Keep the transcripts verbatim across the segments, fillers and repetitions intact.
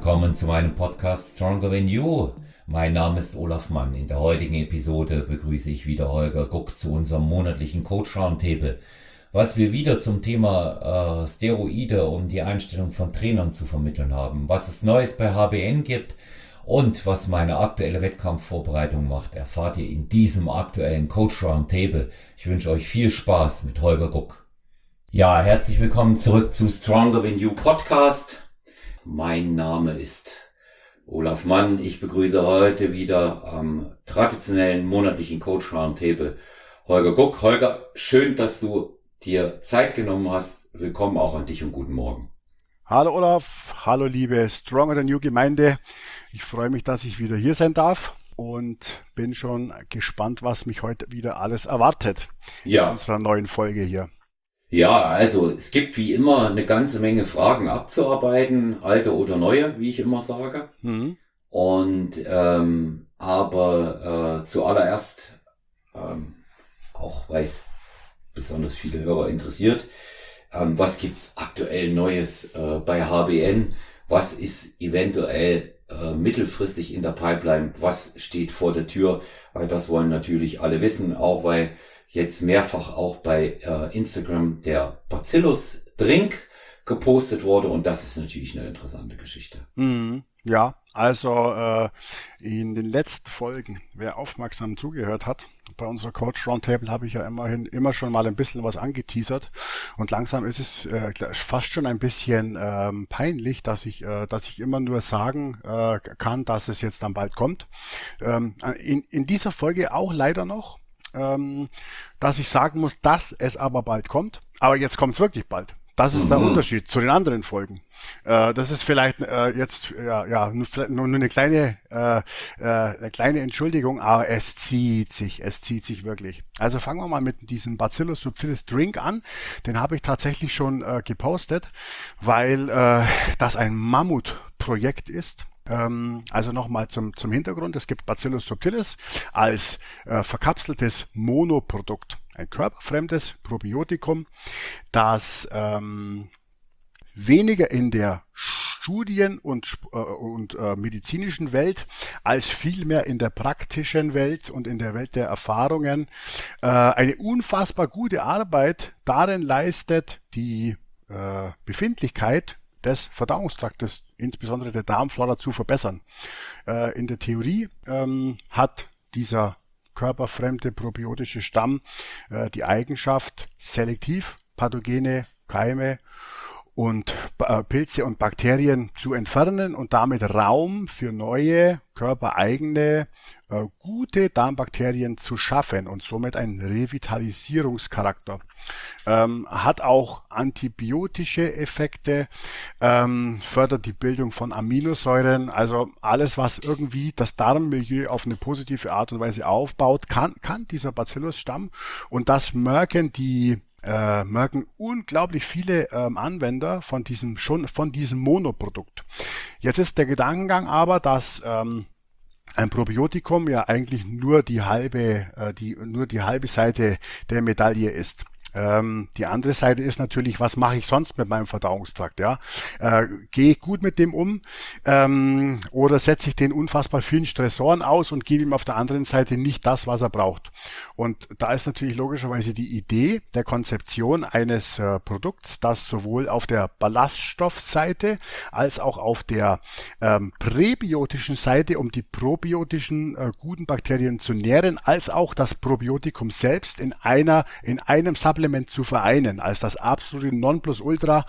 willkommen zu meinem Podcast Stronger Than You. Mein Name ist Olaf Mann. In der heutigen Episode begrüße ich wieder Holger Guck zu unserem monatlichen Coach Roundtable, was wir wieder zum Thema äh, Steroide und die Einstellung von Trainern zu vermitteln haben, was es Neues bei H B N gibt und was meine aktuelle Wettkampfvorbereitung macht, erfahrt ihr in diesem aktuellen Coach Roundtable. Ich wünsche euch viel Spaß mit Holger Guck. Ja, herzlich willkommen zurück zu Stronger Than You Podcast. Mein Name ist Olaf Mann. Ich begrüße heute wieder am traditionellen monatlichen Coach Roundtable Holger Guck. Holger, schön, dass du dir Zeit genommen hast. Willkommen auch an dich und guten Morgen. Hallo Olaf, hallo liebe Stronger Than You Gemeinde. Ich freue mich, dass ich wieder hier sein darf und bin schon gespannt, was mich heute wieder alles erwartet ja. in unserer neuen Folge hier. Ja, also es gibt wie immer eine ganze Menge Fragen abzuarbeiten, alte oder neue, wie ich immer sage. Mhm. Und ähm, aber äh, zuallererst, ähm, auch weil es besonders viele Hörer interessiert, ähm, was gibt's aktuell Neues äh, bei H B N? Was ist eventuell äh, mittelfristig in der Pipeline? Was steht vor der Tür? Weil das wollen natürlich alle wissen, auch weil jetzt mehrfach auch bei äh, Instagram der Bacillus Drink gepostet wurde und das ist natürlich eine interessante Geschichte. Mhm. Ja, also äh, in den letzten Folgen, wer aufmerksam zugehört hat, bei unserer Coach Roundtable habe ich ja immerhin immer schon mal ein bisschen was angeteasert und langsam ist es äh, fast schon ein bisschen ähm, peinlich, dass ich, äh, dass ich immer nur sagen äh, kann, dass es jetzt dann bald kommt. Ähm, in, in dieser Folge auch leider noch, ähm, dass ich sagen muss, dass es aber bald kommt. Aber jetzt kommt es wirklich bald. Das ist der Unterschied zu den anderen Folgen. Äh, das ist vielleicht äh, jetzt ja, ja nur, nur eine kleine äh, äh, eine kleine Entschuldigung, aber es zieht sich, es zieht sich wirklich. Also fangen wir mal mit diesem Bacillus subtilis Drink an. Den habe ich tatsächlich schon äh, gepostet, weil äh, das ein Mammutprojekt ist. Also nochmal zum, zum Hintergrund. Es gibt Bacillus subtilis als äh, verkapseltes Monoprodukt, ein körperfremdes Probiotikum, das ähm, weniger in der Studien- und, äh, und äh, medizinischen Welt als vielmehr in der praktischen Welt und in der Welt der Erfahrungen äh, eine unfassbar gute Arbeit darin leistet, die äh, Befindlichkeit des Verdauungstraktes, insbesondere der Darmflora, zu verbessern. Äh, in der Theorie ähm, hat dieser körperfremde probiotische Stamm äh, die Eigenschaft, selektiv pathogene Keime und äh, Pilze und Bakterien zu entfernen und damit Raum für neue, körpereigene, äh, gute Darmbakterien zu schaffen und somit einen Revitalisierungscharakter. Ähm, hat auch antibiotische Effekte, ähm, fördert die Bildung von Aminosäuren, also alles, was irgendwie das Darmmilieu auf eine positive Art und Weise aufbaut, kann, kann dieser Bacillus-Stamm und das merken die Äh, merken unglaublich viele ähm, Anwender von diesem schon von diesem Monoprodukt. Jetzt ist der Gedankengang aber, dass ähm, ein Probiotikum ja eigentlich nur die halbe äh, die nur die halbe Seite der Medaille ist. Ähm, die andere Seite ist natürlich, was mache ich sonst mit meinem Verdauungstrakt? Ja, äh, gehe ich gut mit dem um ähm, oder setze ich den unfassbar vielen Stressoren aus und gebe ihm auf der anderen Seite nicht das, was er braucht? Und da ist natürlich logischerweise die Idee der Konzeption eines äh, Produkts, das sowohl auf der Ballaststoffseite als auch auf der ähm, präbiotischen Seite, um die probiotischen äh, guten Bakterien zu nähren, als auch das Probiotikum selbst in einer in einem Supplement zu vereinen, als das absolute Nonplusultra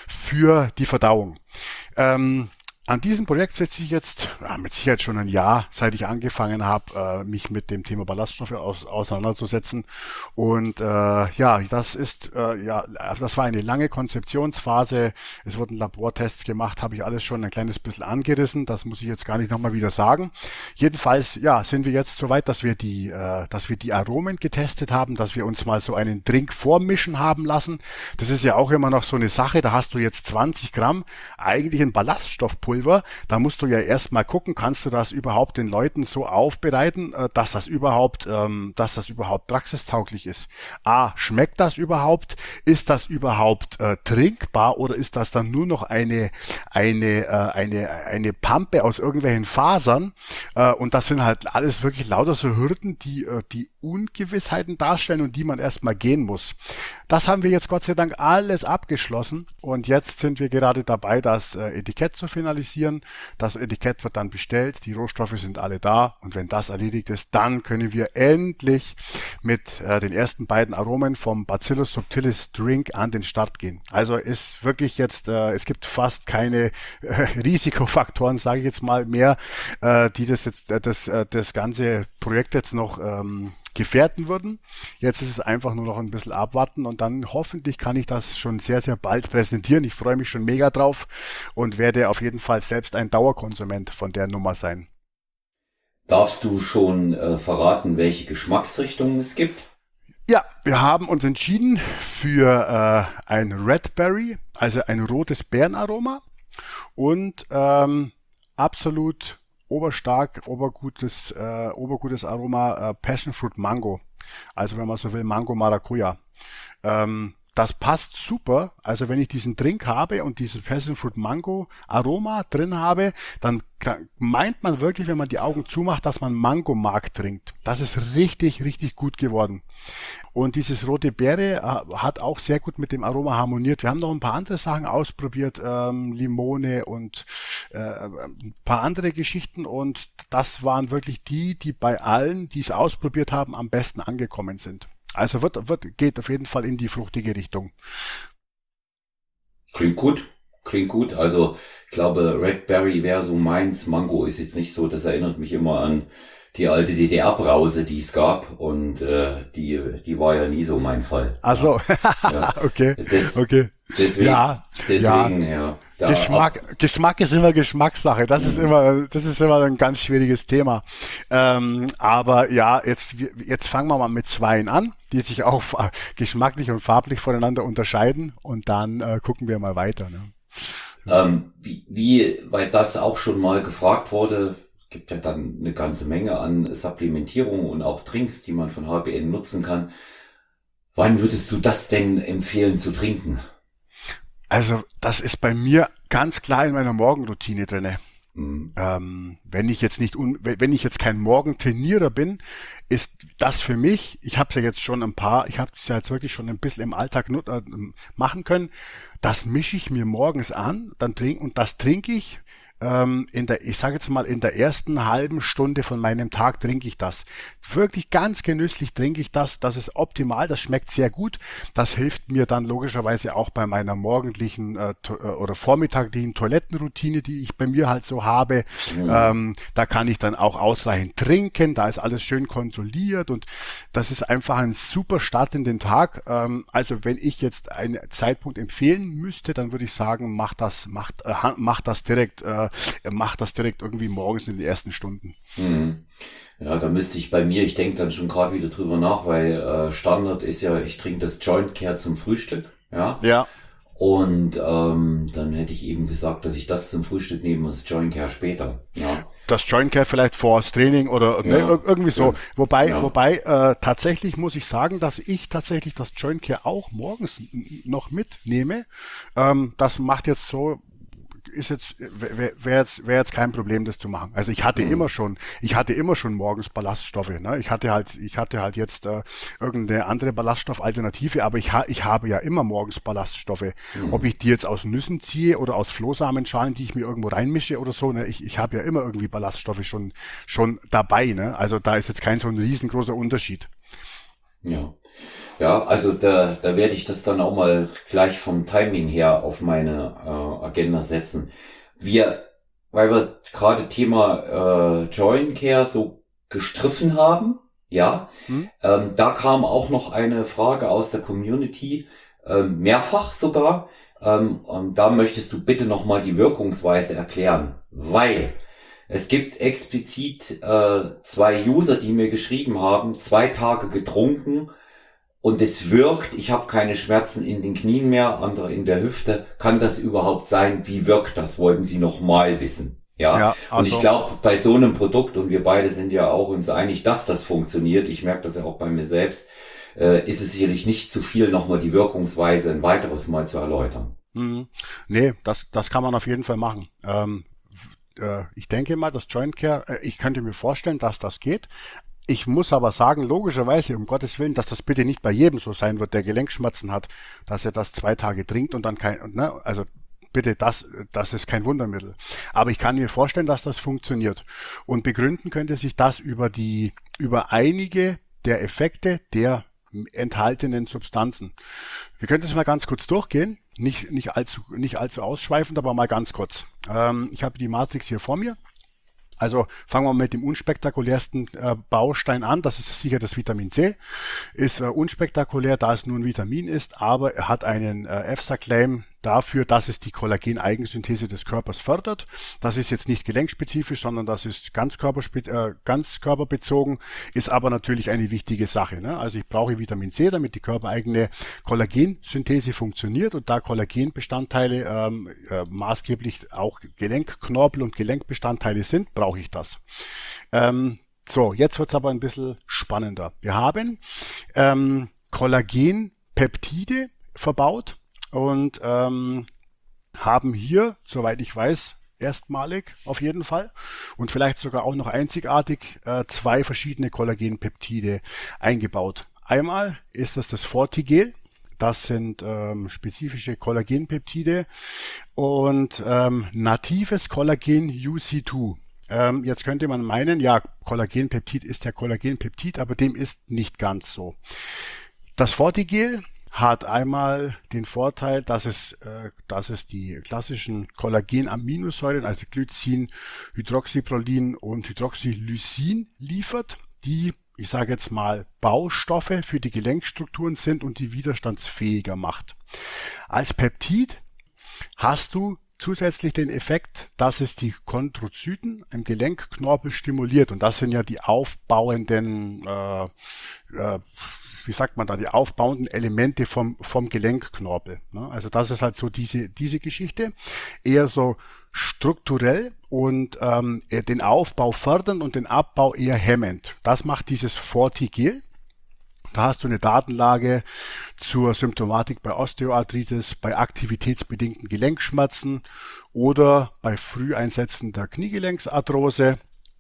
für die Verdauung. Ähm, An diesem Projekt setze ich jetzt ja, mit Sicherheit schon ein Jahr, seit ich angefangen habe, äh, mich mit dem Thema Ballaststoffe aus, auseinanderzusetzen. Und äh, ja, das ist äh, ja, das war eine lange Konzeptionsphase. Es wurden Labortests gemacht, habe ich alles schon ein kleines bisschen angerissen. Das muss ich jetzt gar nicht nochmal wieder sagen. Jedenfalls, ja, sind wir jetzt so weit, dass wir die, äh, dass wir die Aromen getestet haben, dass wir uns mal so einen Drink vormischen haben lassen. Das ist ja auch immer noch so eine Sache. Da hast du jetzt zwanzig Gramm eigentlich ein Ballaststoffpulver Pulver, da musst du ja erstmal gucken, kannst du das überhaupt den Leuten so aufbereiten, äh, dass das überhaupt, ähm, dass das überhaupt praxistauglich ist. A, schmeckt das überhaupt? Ist das überhaupt äh, trinkbar oder ist das dann nur noch eine eine äh, eine eine Pampe aus irgendwelchen Fasern? Äh, und das sind halt alles wirklich lauter so Hürden, die äh, die Ungewissheiten darstellen und die man erstmal gehen muss. Das haben wir jetzt Gott sei Dank alles abgeschlossen und jetzt sind wir gerade dabei, das äh, Etikett zu finalisieren. Das Etikett wird dann bestellt, die Rohstoffe sind alle da und wenn das erledigt ist, dann können wir endlich mit äh, den ersten beiden Aromen vom Bacillus subtilis Drink an den Start gehen. Also ist wirklich jetzt, äh, es gibt fast keine äh, Risikofaktoren, sage ich jetzt mal mehr, äh, die das jetzt äh, das äh, das ganze Projekt jetzt noch ähm, gefährden würden. Jetzt ist es einfach nur noch ein bisschen abwarten und dann hoffentlich kann ich das schon sehr, sehr bald präsentieren. Ich freue mich schon mega drauf und werde auf jeden Fall selbst ein Dauerkonsument von der Nummer sein. Darfst du schon äh, verraten, welche Geschmacksrichtungen es gibt? Ja, wir haben uns entschieden für äh, ein Red Berry, also ein rotes Beerenaroma und ähm, absolut oberstark, obergutes, äh, obergutes Aroma äh, Passion Fruit Mango. Also wenn man so will, Mango Maracuja. Ähm, das passt super. Also wenn ich diesen Drink habe und diesen Passion Fruit Mango Aroma drin habe, dann meint man wirklich, wenn man die Augen zumacht, dass man Mango-Mark trinkt. Das ist richtig, richtig gut geworden. Und dieses rote Beere äh, hat auch sehr gut mit dem Aroma harmoniert. Wir haben noch ein paar andere Sachen ausprobiert, ähm, Limone und äh, ein paar andere Geschichten. Und das waren wirklich die, die bei allen, die es ausprobiert haben, am besten angekommen sind. Also wird, wird, geht auf jeden Fall in die fruchtige Richtung. Klingt gut. Klingt gut. Also ich glaube, Red Berry wäre so meins. Mango ist jetzt nicht so. Das erinnert mich immer an die alte D D R-Brause, die es gab. Und äh, die die war ja nie so mein Fall. Ach so, ja. okay, Des, okay. Deswegen, ja, deswegen, ja. ja. Da Geschmack, ab, Geschmack ist immer Geschmackssache. Das ist immer, das ist immer ein ganz schwieriges Thema. Ähm, aber ja, jetzt, jetzt fangen wir mal mit Zweien an, die sich auch geschmacklich und farblich voneinander unterscheiden. Und dann äh, gucken wir mal weiter. Ne? Ähm, wie, wie, weil das auch schon mal gefragt wurde, gibt ja dann eine ganze Menge an Supplementierungen und auch Drinks, die man von H B N nutzen kann. Wann würdest du das denn empfehlen zu trinken? Also das ist bei mir ganz klar in meiner Morgenroutine drinne. Mhm. Ähm, wenn ich jetzt nicht, un, wenn ich jetzt kein Morgentrainierer bin, ist das für mich, ich habe es ja jetzt schon ein paar, ich habe es ja jetzt wirklich schon ein bisschen im Alltag nut, äh, machen können, das mische ich mir morgens an, dann trink, und das trinke ich ähm, in der, ich sage jetzt mal, in der ersten halben Stunde von meinem Tag trinke ich das. Wirklich ganz genüsslich trinke ich das, das ist optimal, das schmeckt sehr gut, das hilft mir dann logischerweise auch bei meiner morgendlichen äh, to- oder vormittaglichen Toilettenroutine, die ich bei mir halt so habe. Mhm. Ähm, da kann ich dann auch ausreichend trinken, da ist alles schön kontrolliert und das ist einfach ein super Start in den Tag. Ähm, also wenn ich jetzt einen Zeitpunkt empfehlen müsste, dann würde ich sagen, macht das, macht, äh, macht das direkt, äh, macht das direkt irgendwie morgens in den ersten Stunden. Mhm. Ja, da müsste ich bei mir, ich denke dann schon gerade wieder drüber nach, weil äh, Standard ist ja, ich trinke das Joint Care zum Frühstück, ja. Ja. Und ähm, dann hätte ich eben gesagt, dass ich das zum Frühstück nehme und das Joint Care später, ja. Das Joint Care vielleicht vor das Training oder Ja. ne, irgendwie so. Ja. Wobei, Ja. wobei äh, tatsächlich muss ich sagen, dass ich tatsächlich das Joint Care auch morgens n- noch mitnehme. Ähm, das macht jetzt so, ist jetzt, wäre wär jetzt, wär jetzt kein Problem, das zu machen. Also ich hatte Mhm. immer schon, ich hatte immer schon morgens Ballaststoffe. Ne? Ich hatte halt, ich hatte halt jetzt äh, irgendeine andere Ballaststoffalternative, aber ich, ha, ich habe ja immer morgens Ballaststoffe. Mhm. Ob ich die jetzt aus Nüssen ziehe oder aus Flohsamenschalen, die ich mir irgendwo reinmische oder so, ne? ich, ich habe ja immer irgendwie Ballaststoffe schon, schon dabei. Ne? Also da ist jetzt kein so ein riesengroßer Unterschied. Ja. Ja, also da, da werde ich das dann auch mal gleich vom Timing her auf meine äh, Agenda setzen. Wir, weil wir gerade Thema äh, Joint Care so gestriffen haben, ja, Hm? ähm, da kam auch noch eine Frage aus der Community, ähm, mehrfach sogar. Ähm, und da möchtest du bitte nochmal die Wirkungsweise erklären, weil es gibt explizit äh, zwei User, die mir geschrieben haben, zwei Tage getrunken, und es wirkt, ich habe keine Schmerzen in den Knien mehr, andere in der Hüfte. Kann das überhaupt sein? Wie wirkt das? Wollten Sie noch mal wissen. Ja, Ja, und ich also, glaube, bei so einem Produkt, und wir beide sind ja auch uns einig, dass das funktioniert, ich merke das ja auch bei mir selbst, äh, ist es sicherlich nicht zu viel, nochmal die Wirkungsweise ein weiteres Mal zu erläutern. mh, nee, das, das kann man auf jeden Fall machen. Ähm, äh, ich denke mal, das Joint Care, äh, ich könnte mir vorstellen, dass das geht. Ich muss aber sagen, logischerweise, um Gottes Willen, dass das bitte nicht bei jedem so sein wird, der Gelenkschmerzen hat, dass er das zwei Tage trinkt und dann kein, ne, also bitte, das, das ist kein Wundermittel. Aber ich kann mir vorstellen, dass das funktioniert. Und begründen könnte sich das über die, über einige der Effekte der enthaltenen Substanzen. Wir können das mal ganz kurz durchgehen. Nicht, nicht allzu, nicht allzu ausschweifend, aber mal ganz kurz. Ähm, ich habe die Matrix hier vor mir. Also fangen wir mit dem unspektakulärsten äh, Baustein an. Das ist sicher das Vitamin C. Ist äh, unspektakulär, da es nur ein Vitamin ist, aber er hat einen äh, EFSA-Claim dafür, dass es die Kollagen-Eigensynthese des Körpers fördert. Das ist jetzt nicht gelenkspezifisch, sondern das ist ganzkörperspe- äh, ganzkörperbezogen, ist aber natürlich eine wichtige Sache. Ne? Also ich brauche Vitamin C, damit die körpereigene Kollagensynthese funktioniert und da Kollagenbestandteile ähm, äh, maßgeblich auch Gelenkknorpel und Gelenkbestandteile sind, brauche ich das. Ähm, so, jetzt wird's aber ein bisschen spannender. Wir haben ähm, Kollagenpeptide verbaut und ähm, haben hier, soweit ich weiß, erstmalig auf jeden Fall und vielleicht sogar auch noch einzigartig äh, zwei verschiedene Kollagenpeptide eingebaut. Einmal ist das das Fortigel. Das sind ähm, spezifische Kollagenpeptide und ähm, natives Kollagen U C zwei. Ähm, jetzt könnte man meinen, ja, Kollagenpeptid ist ja Kollagenpeptid, aber dem ist nicht ganz so. Das Fortigel hat einmal den Vorteil, dass es, äh, dass es die klassischen Kollagenaminosäuren, also Glycin, Hydroxyprolin und Hydroxylysin liefert, die, ich sage jetzt mal, Baustoffe für die Gelenkstrukturen sind und die widerstandsfähiger macht. Als Peptid hast du zusätzlich den Effekt, dass es die Chondrozyten im Gelenkknorpel stimuliert. Und das sind ja die aufbauenden, äh, äh, wie sagt man da, die aufbauenden Elemente vom, vom Gelenkknorpel. Ne? Also das ist halt so diese, diese Geschichte. Eher so strukturell und ähm, den Aufbau fördern und den Abbau eher hemmend. Das macht dieses Fortigel. Da hast du eine Datenlage zur Symptomatik bei Osteoarthritis, bei aktivitätsbedingten Gelenkschmerzen oder bei Früheinsätzen der Kniegelenksarthrose.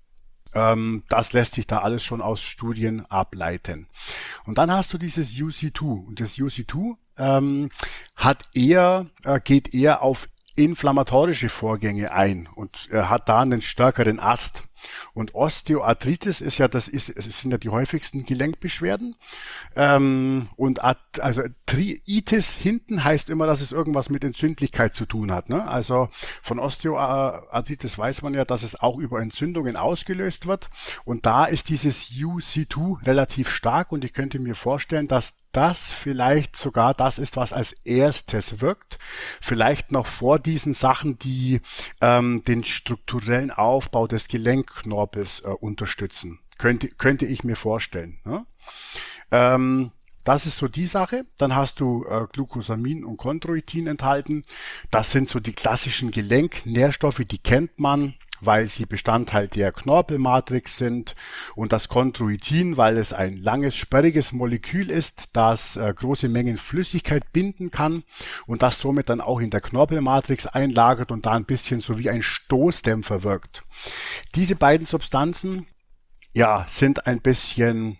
Ähm, das lässt sich da alles schon aus Studien ableiten. Und dann hast du dieses U C zwei. Und das U C zwei ähm, hat eher, äh, geht eher auf inflammatorische Vorgänge ein und äh, hat da einen stärkeren Ast. Und Osteoarthritis ist ja, das ist, es sind ja die häufigsten Gelenkbeschwerden. Ähm, und At, also Triitis hinten heißt immer, dass es irgendwas mit Entzündlichkeit zu tun hat. Ne? Also von Osteoarthritis weiß man ja, dass es auch über Entzündungen ausgelöst wird. Und da ist dieses U C zwei relativ stark und ich könnte mir vorstellen, dass das vielleicht sogar das ist, was als erstes wirkt. Vielleicht noch vor diesen Sachen, die ähm, den strukturellen Aufbau des Gelenkknorpels äh, unterstützen. Könnte, könnte ich mir vorstellen. Ne? Ähm, das ist so die Sache. Dann hast du äh, Glucosamin und Chondroitin enthalten. Das sind so die klassischen Gelenknährstoffe, die kennt man, weil sie Bestandteil der Knorpelmatrix sind, und das Chondroitin, weil es ein langes, sperriges Molekül ist, das äh, große Mengen Flüssigkeit binden kann und das somit dann auch in der Knorpelmatrix einlagert und da ein bisschen so wie ein Stoßdämpfer wirkt. Diese beiden Substanzen, ja, sind ein bisschen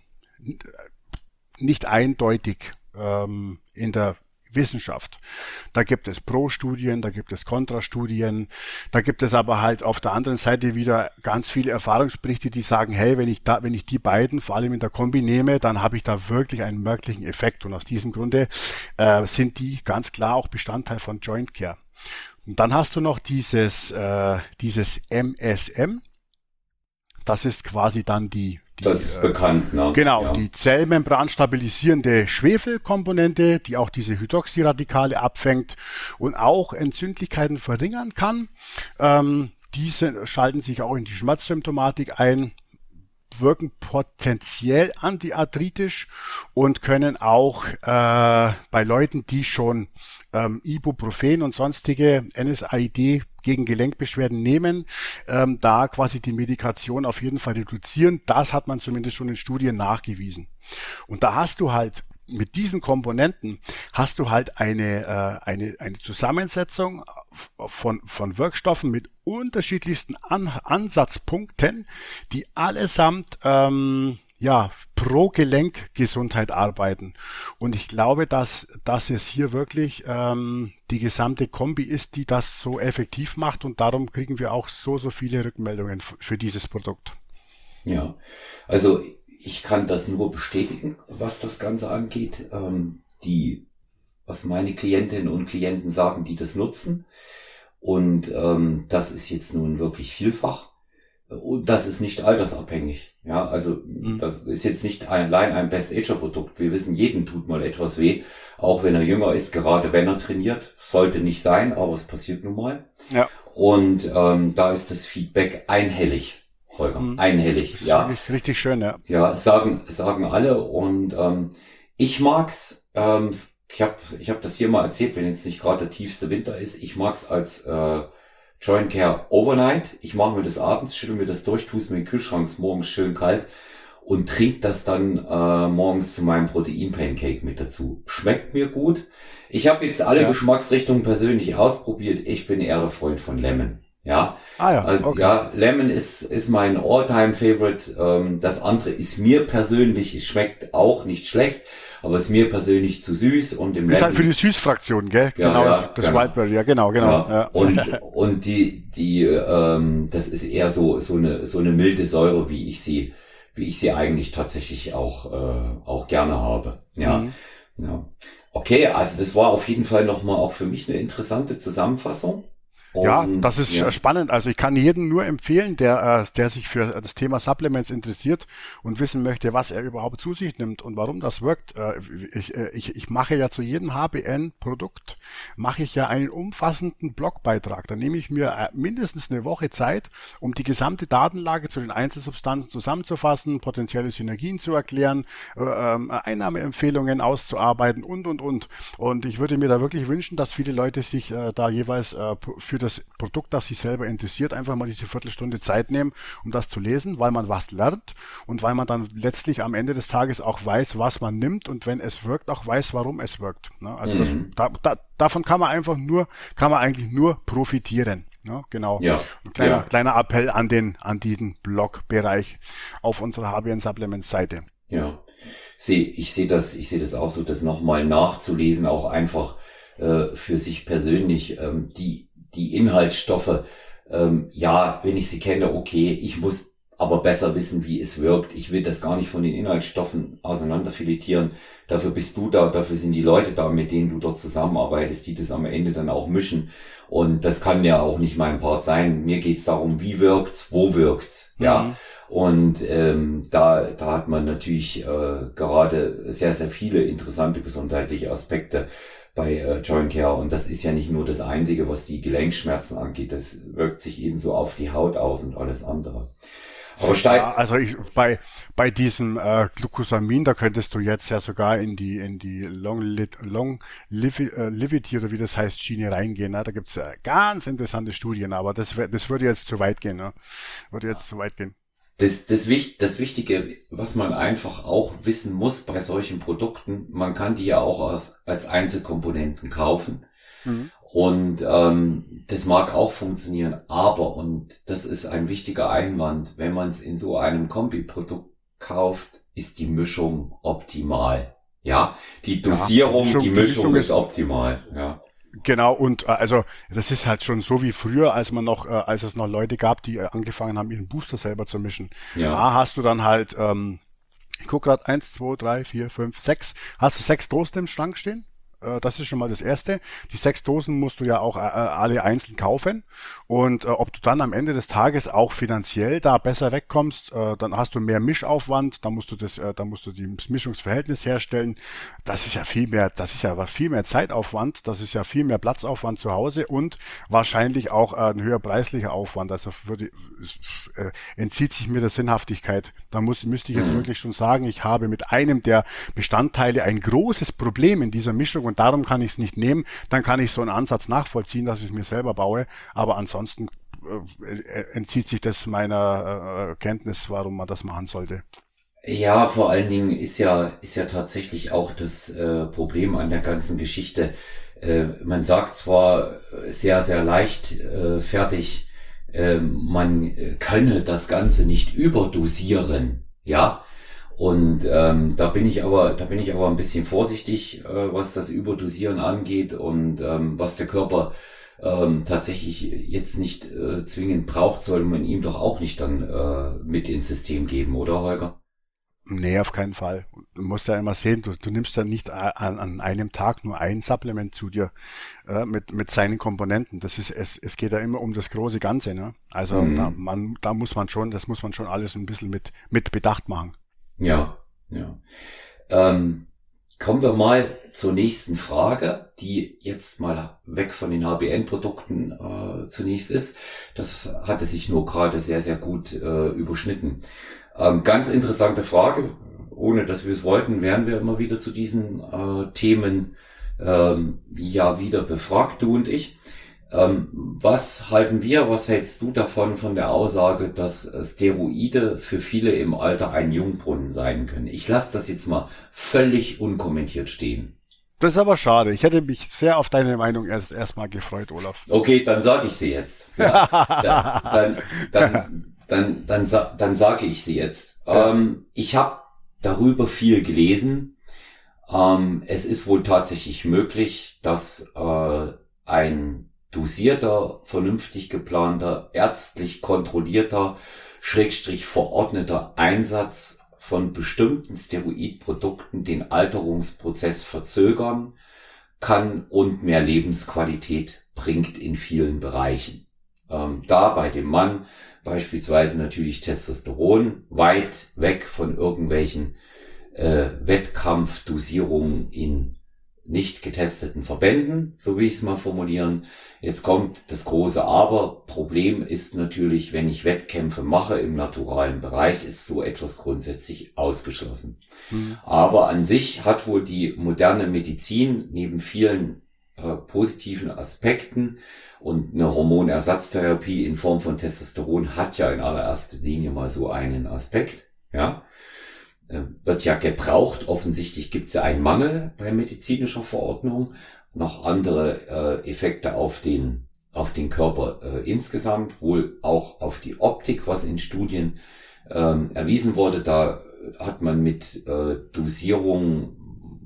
nicht eindeutig ähm, in der Wissenschaft. Da gibt es Pro-Studien, da gibt es Kontra-Studien, da gibt es aber halt auf der anderen Seite wieder ganz viele Erfahrungsberichte, die sagen, hey, wenn ich da, wenn ich die beiden vor allem in der Kombi nehme, dann habe ich da wirklich einen merklichen Effekt, und aus diesem Grunde äh, sind die ganz klar auch Bestandteil von Joint Care. Und dann hast du noch dieses, äh, dieses M S M, das ist quasi dann die Die, das ist äh, bekannt, ne? Genau, ja. Die Zellmembran stabilisierende Schwefelkomponente, die auch diese Hydroxyradikale abfängt und auch Entzündlichkeiten verringern kann. Ähm, diese schalten sich auch in die Schmerzsymptomatik ein. wirken potenziell antiarthritisch und können auch äh, bei Leuten, die schon ähm, Ibuprofen und sonstige N S A I D gegen Gelenkbeschwerden nehmen, ähm, da quasi die Medikation auf jeden Fall reduzieren. Das hat man zumindest schon in Studien nachgewiesen. Und da hast du halt mit diesen Komponenten hast du halt eine, äh, eine, eine Zusammensetzung von, von Wirkstoffen mit unterschiedlichsten An- Ansatzpunkten, die allesamt ähm, ja, pro Gelenkgesundheit arbeiten. Und ich glaube, dass, dass es hier wirklich ähm, die gesamte Kombi ist, die das so effektiv macht. Und darum kriegen wir auch so, so viele Rückmeldungen f- für dieses Produkt. Ja, also ich kann das nur bestätigen, was das Ganze angeht. Ähm, die, was meine Klientinnen und Klienten sagen, die das nutzen. Und ähm, das ist jetzt nun wirklich vielfach. Und das ist nicht altersabhängig. Ja, also Mhm. das ist jetzt nicht allein ein Best-Ager-Produkt. Wir wissen, jedem tut mal etwas weh, auch wenn er jünger ist, gerade wenn er trainiert. Sollte nicht sein, aber es passiert nun mal. Ja. Und ähm, da ist das Feedback einhellig, Holger, Mhm. einhellig. Das ist Ja, wirklich richtig schön, ja. ja, sagen sagen alle. Und ähm, ich mag's. Ähm, ich habe ich hab das hier mal erzählt, wenn jetzt nicht gerade der tiefste Winter ist. Ich mag's als äh, Joint Care Overnight. Ich mache mir das abends, schüttel mir das durch, tue es mir in den Kühlschrank, ist morgens schön kalt und trinke das dann äh, morgens zu meinem Protein-Pancake mit dazu. Schmeckt mir gut. Ich habe jetzt alle Ja. Geschmacksrichtungen persönlich ausprobiert. Ich bin eher der Freund von Lemon. Ja, Ah ja, also okay. ja, Lemon ist ist mein All-Time-Favorite. Ähm, das andere ist mir persönlich, es schmeckt auch nicht schlecht, aber ist mir persönlich zu süß und im Ist halt für Lemon, die Süßfraktion, gell? ja, Genau, ja, das genau. Wildberry, ja, genau, genau. Ja, Ja. und und die die ähm, das ist eher so so eine so eine milde Säure, wie ich sie wie ich sie eigentlich tatsächlich auch äh, auch gerne habe. Ja, Mhm. ja. Okay, also das war auf jeden Fall nochmal auch für mich eine interessante Zusammenfassung. Ja, Und das ist ja, äh, spannend. Also ich kann jedem nur empfehlen, der, äh, der sich für das Thema Supplements interessiert und wissen möchte, was er überhaupt zu sich nimmt und warum das wirkt. Äh, Ich, äh, ich, ich mache ja zu jedem H B N-Produkt, mache ich ja einen umfassenden Blogbeitrag. Da nehme ich mir äh, mindestens eine Woche Zeit, um die gesamte Datenlage zu den Einzelsubstanzen zusammenzufassen, potenzielle Synergien zu erklären, äh, ähm, Einnahmeempfehlungen auszuarbeiten und, und, und. Und ich würde mir da wirklich wünschen, dass viele Leute sich äh, da jeweils äh, für das Produkt, das sie selber interessiert, einfach mal diese Viertelstunde Zeit nehmen, um das zu lesen, weil man was lernt und weil man dann letztlich am Ende des Tages auch weiß, was man nimmt und wenn es wirkt, auch weiß, warum es wirkt. Ne? Also das, mhm. da, da, davon kann man einfach nur, kann man eigentlich nur profitieren. Ne? Genau. Ja, Ein kleiner, ja, kleiner Appell an den, an diesen Blogbereich auf unserer H B N Supplements Seite. ja. Sehe ich sehe das ich sehe das auch so, das nochmal nachzulesen, auch einfach äh, für sich persönlich ähm, die die Inhaltsstoffe. Ähm, ja, wenn ich sie kenne, okay, ich muss aber besser wissen, wie es wirkt. Ich will das gar nicht von den Inhaltsstoffen auseinanderfiletieren. Dafür bist du da, dafür sind die Leute da, mit denen du dort zusammenarbeitest, die das am Ende dann auch mischen. Und das kann ja auch nicht mein Part sein. Mir geht's darum, wie wirkt's, wo wirkt's, ja. Mhm. Und ähm, da, da hat man natürlich äh, gerade sehr, sehr viele interessante gesundheitliche Aspekte bei äh, Joint Care. Und das ist ja nicht nur das Einzige, was die Gelenkschmerzen angeht. Das wirkt sich ebenso auf die Haut aus und alles andere. Aber steig, Ja, also ich, bei, bei diesem äh, Glucosamin, da könntest du jetzt ja sogar in die in die Long, Lit, Long Livi, äh, Livity oder wie das heißt, Schiene reingehen. Ne? Da gibt's äh, ganz interessante Studien, aber das, wär, das würde jetzt zu weit gehen. Ne? Würde jetzt zu weit gehen. Das, das, Wich- das Wichtige, was man einfach auch wissen muss bei solchen Produkten, man kann die ja auch als, als Einzelkomponenten kaufen. Mhm. Und ähm, das mag auch funktionieren, aber, und das ist ein wichtiger Einwand, wenn man es in so einem Kombiprodukt kauft, ist die Mischung optimal. Ja, die Ja, die Dosierung, Mischung, die die Mischung Mischung ist ist optimal. Ja, genau und äh, also das ist halt schon so wie früher, als man noch, äh, als es noch Leute gab, die äh, angefangen haben, ihren Booster selber zu mischen. ja, A, hast du dann halt, ähm, ich guck gerade eins, zwei, drei, vier, fünf, sechs. Hast du sechs Dosen im Schrank stehen? Äh, Das ist schon mal das Erste. Die sechs Dosen musst du ja auch äh, alle einzeln kaufen. Und äh, ob du dann am Ende des Tages auch finanziell da besser wegkommst, äh, dann hast du mehr Mischaufwand, dann musst du das, äh, dann musst du das Mischungsverhältnis herstellen. Das ist ja viel mehr, das ist ja viel mehr Zeitaufwand, das ist ja viel mehr Platzaufwand zu Hause und wahrscheinlich auch äh, ein höher preislicher Aufwand. Also für die, äh, entzieht sich mir der Sinnhaftigkeit. Da muss, müsste ich jetzt Mhm. wirklich schon sagen, ich habe mit einem der Bestandteile ein großes Problem in dieser Mischung und darum kann ich es nicht nehmen. Dann kann ich so einen Ansatz nachvollziehen, dass ich es mir selber baue. Aber ansonsten äh, entzieht sich das meiner äh, Kenntnis, warum man das machen sollte. Ja, vor allen Dingen ist ja, ist ja tatsächlich auch das äh, Problem an der ganzen Geschichte. Äh, man sagt zwar sehr, sehr leicht äh, fertig, äh, man äh, könne das Ganze nicht überdosieren, ja. Und ähm, da bin ich aber, da bin ich aber ein bisschen vorsichtig, äh, was das Überdosieren angeht und ähm, was der Körper ähm, tatsächlich jetzt nicht äh, zwingend braucht, soll man ihm doch auch nicht dann äh, mit ins System geben, oder Holger? Nee, auf keinen Fall. Du musst ja immer sehen, du, du nimmst ja nicht an, an einem Tag nur ein Supplement zu dir äh, mit, mit seinen Komponenten. Das ist, es, es geht ja immer um das große Ganze, ne? Also da, Mhm. man, da muss man schon, das muss man schon alles ein bisschen mit, mit Bedacht machen. Ja, ja. Ähm, kommen wir mal zur nächsten Frage, die jetzt mal weg von den H B N-Produkten äh, zunächst ist. Das hatte sich nur gerade sehr, sehr gut äh, überschnitten. Ähm, ganz interessante Frage. Ohne dass wir es wollten, werden wir immer wieder zu diesen äh, Themen ähm, ja wieder befragt, du und ich. Ähm, was halten wir, was hältst du davon, von der Aussage, dass äh, Steroide für viele im Alter ein Jungbrunnen sein können? Ich lasse das jetzt mal völlig unkommentiert stehen. Das ist aber schade. Ich hätte mich sehr auf deine Meinung erst erstmal gefreut, Olaf. Okay, dann sage ich sie jetzt. Ja, da, dann, dann, dann, dann, sa- dann sage ich sie jetzt. Ja. Ähm, ich habe darüber viel gelesen. Ähm, es ist wohl tatsächlich möglich, dass äh, ein dosierter, vernünftig geplanter, ärztlich kontrollierter, schrägstrich verordneter Einsatz von bestimmten Steroidprodukten den Alterungsprozess verzögern kann und mehr Lebensqualität bringt in vielen Bereichen. Ähm, da bei dem Mann beispielsweise natürlich Testosteron, weit weg von irgendwelchen äh, Wettkampfdosierungen in nicht getesteten Verbänden, so will ich es mal formulieren. Jetzt kommt das große Aber. Problem ist natürlich, wenn ich Wettkämpfe mache im naturalen Bereich, ist so etwas grundsätzlich ausgeschlossen. Hm. Aber an sich hat wohl die moderne Medizin neben vielen äh, positiven Aspekten und eine Hormonersatztherapie in Form von Testosteron hat ja in allererster Linie mal so einen Aspekt, ja. Äh, wird ja gebraucht. Offensichtlich gibt es ja einen Mangel bei medizinischer Verordnung. Noch andere äh, Effekte auf den, auf den Körper äh, insgesamt, wohl auch auf die Optik, was in Studien ähm, erwiesen wurde. Da hat man mit äh, Dosierung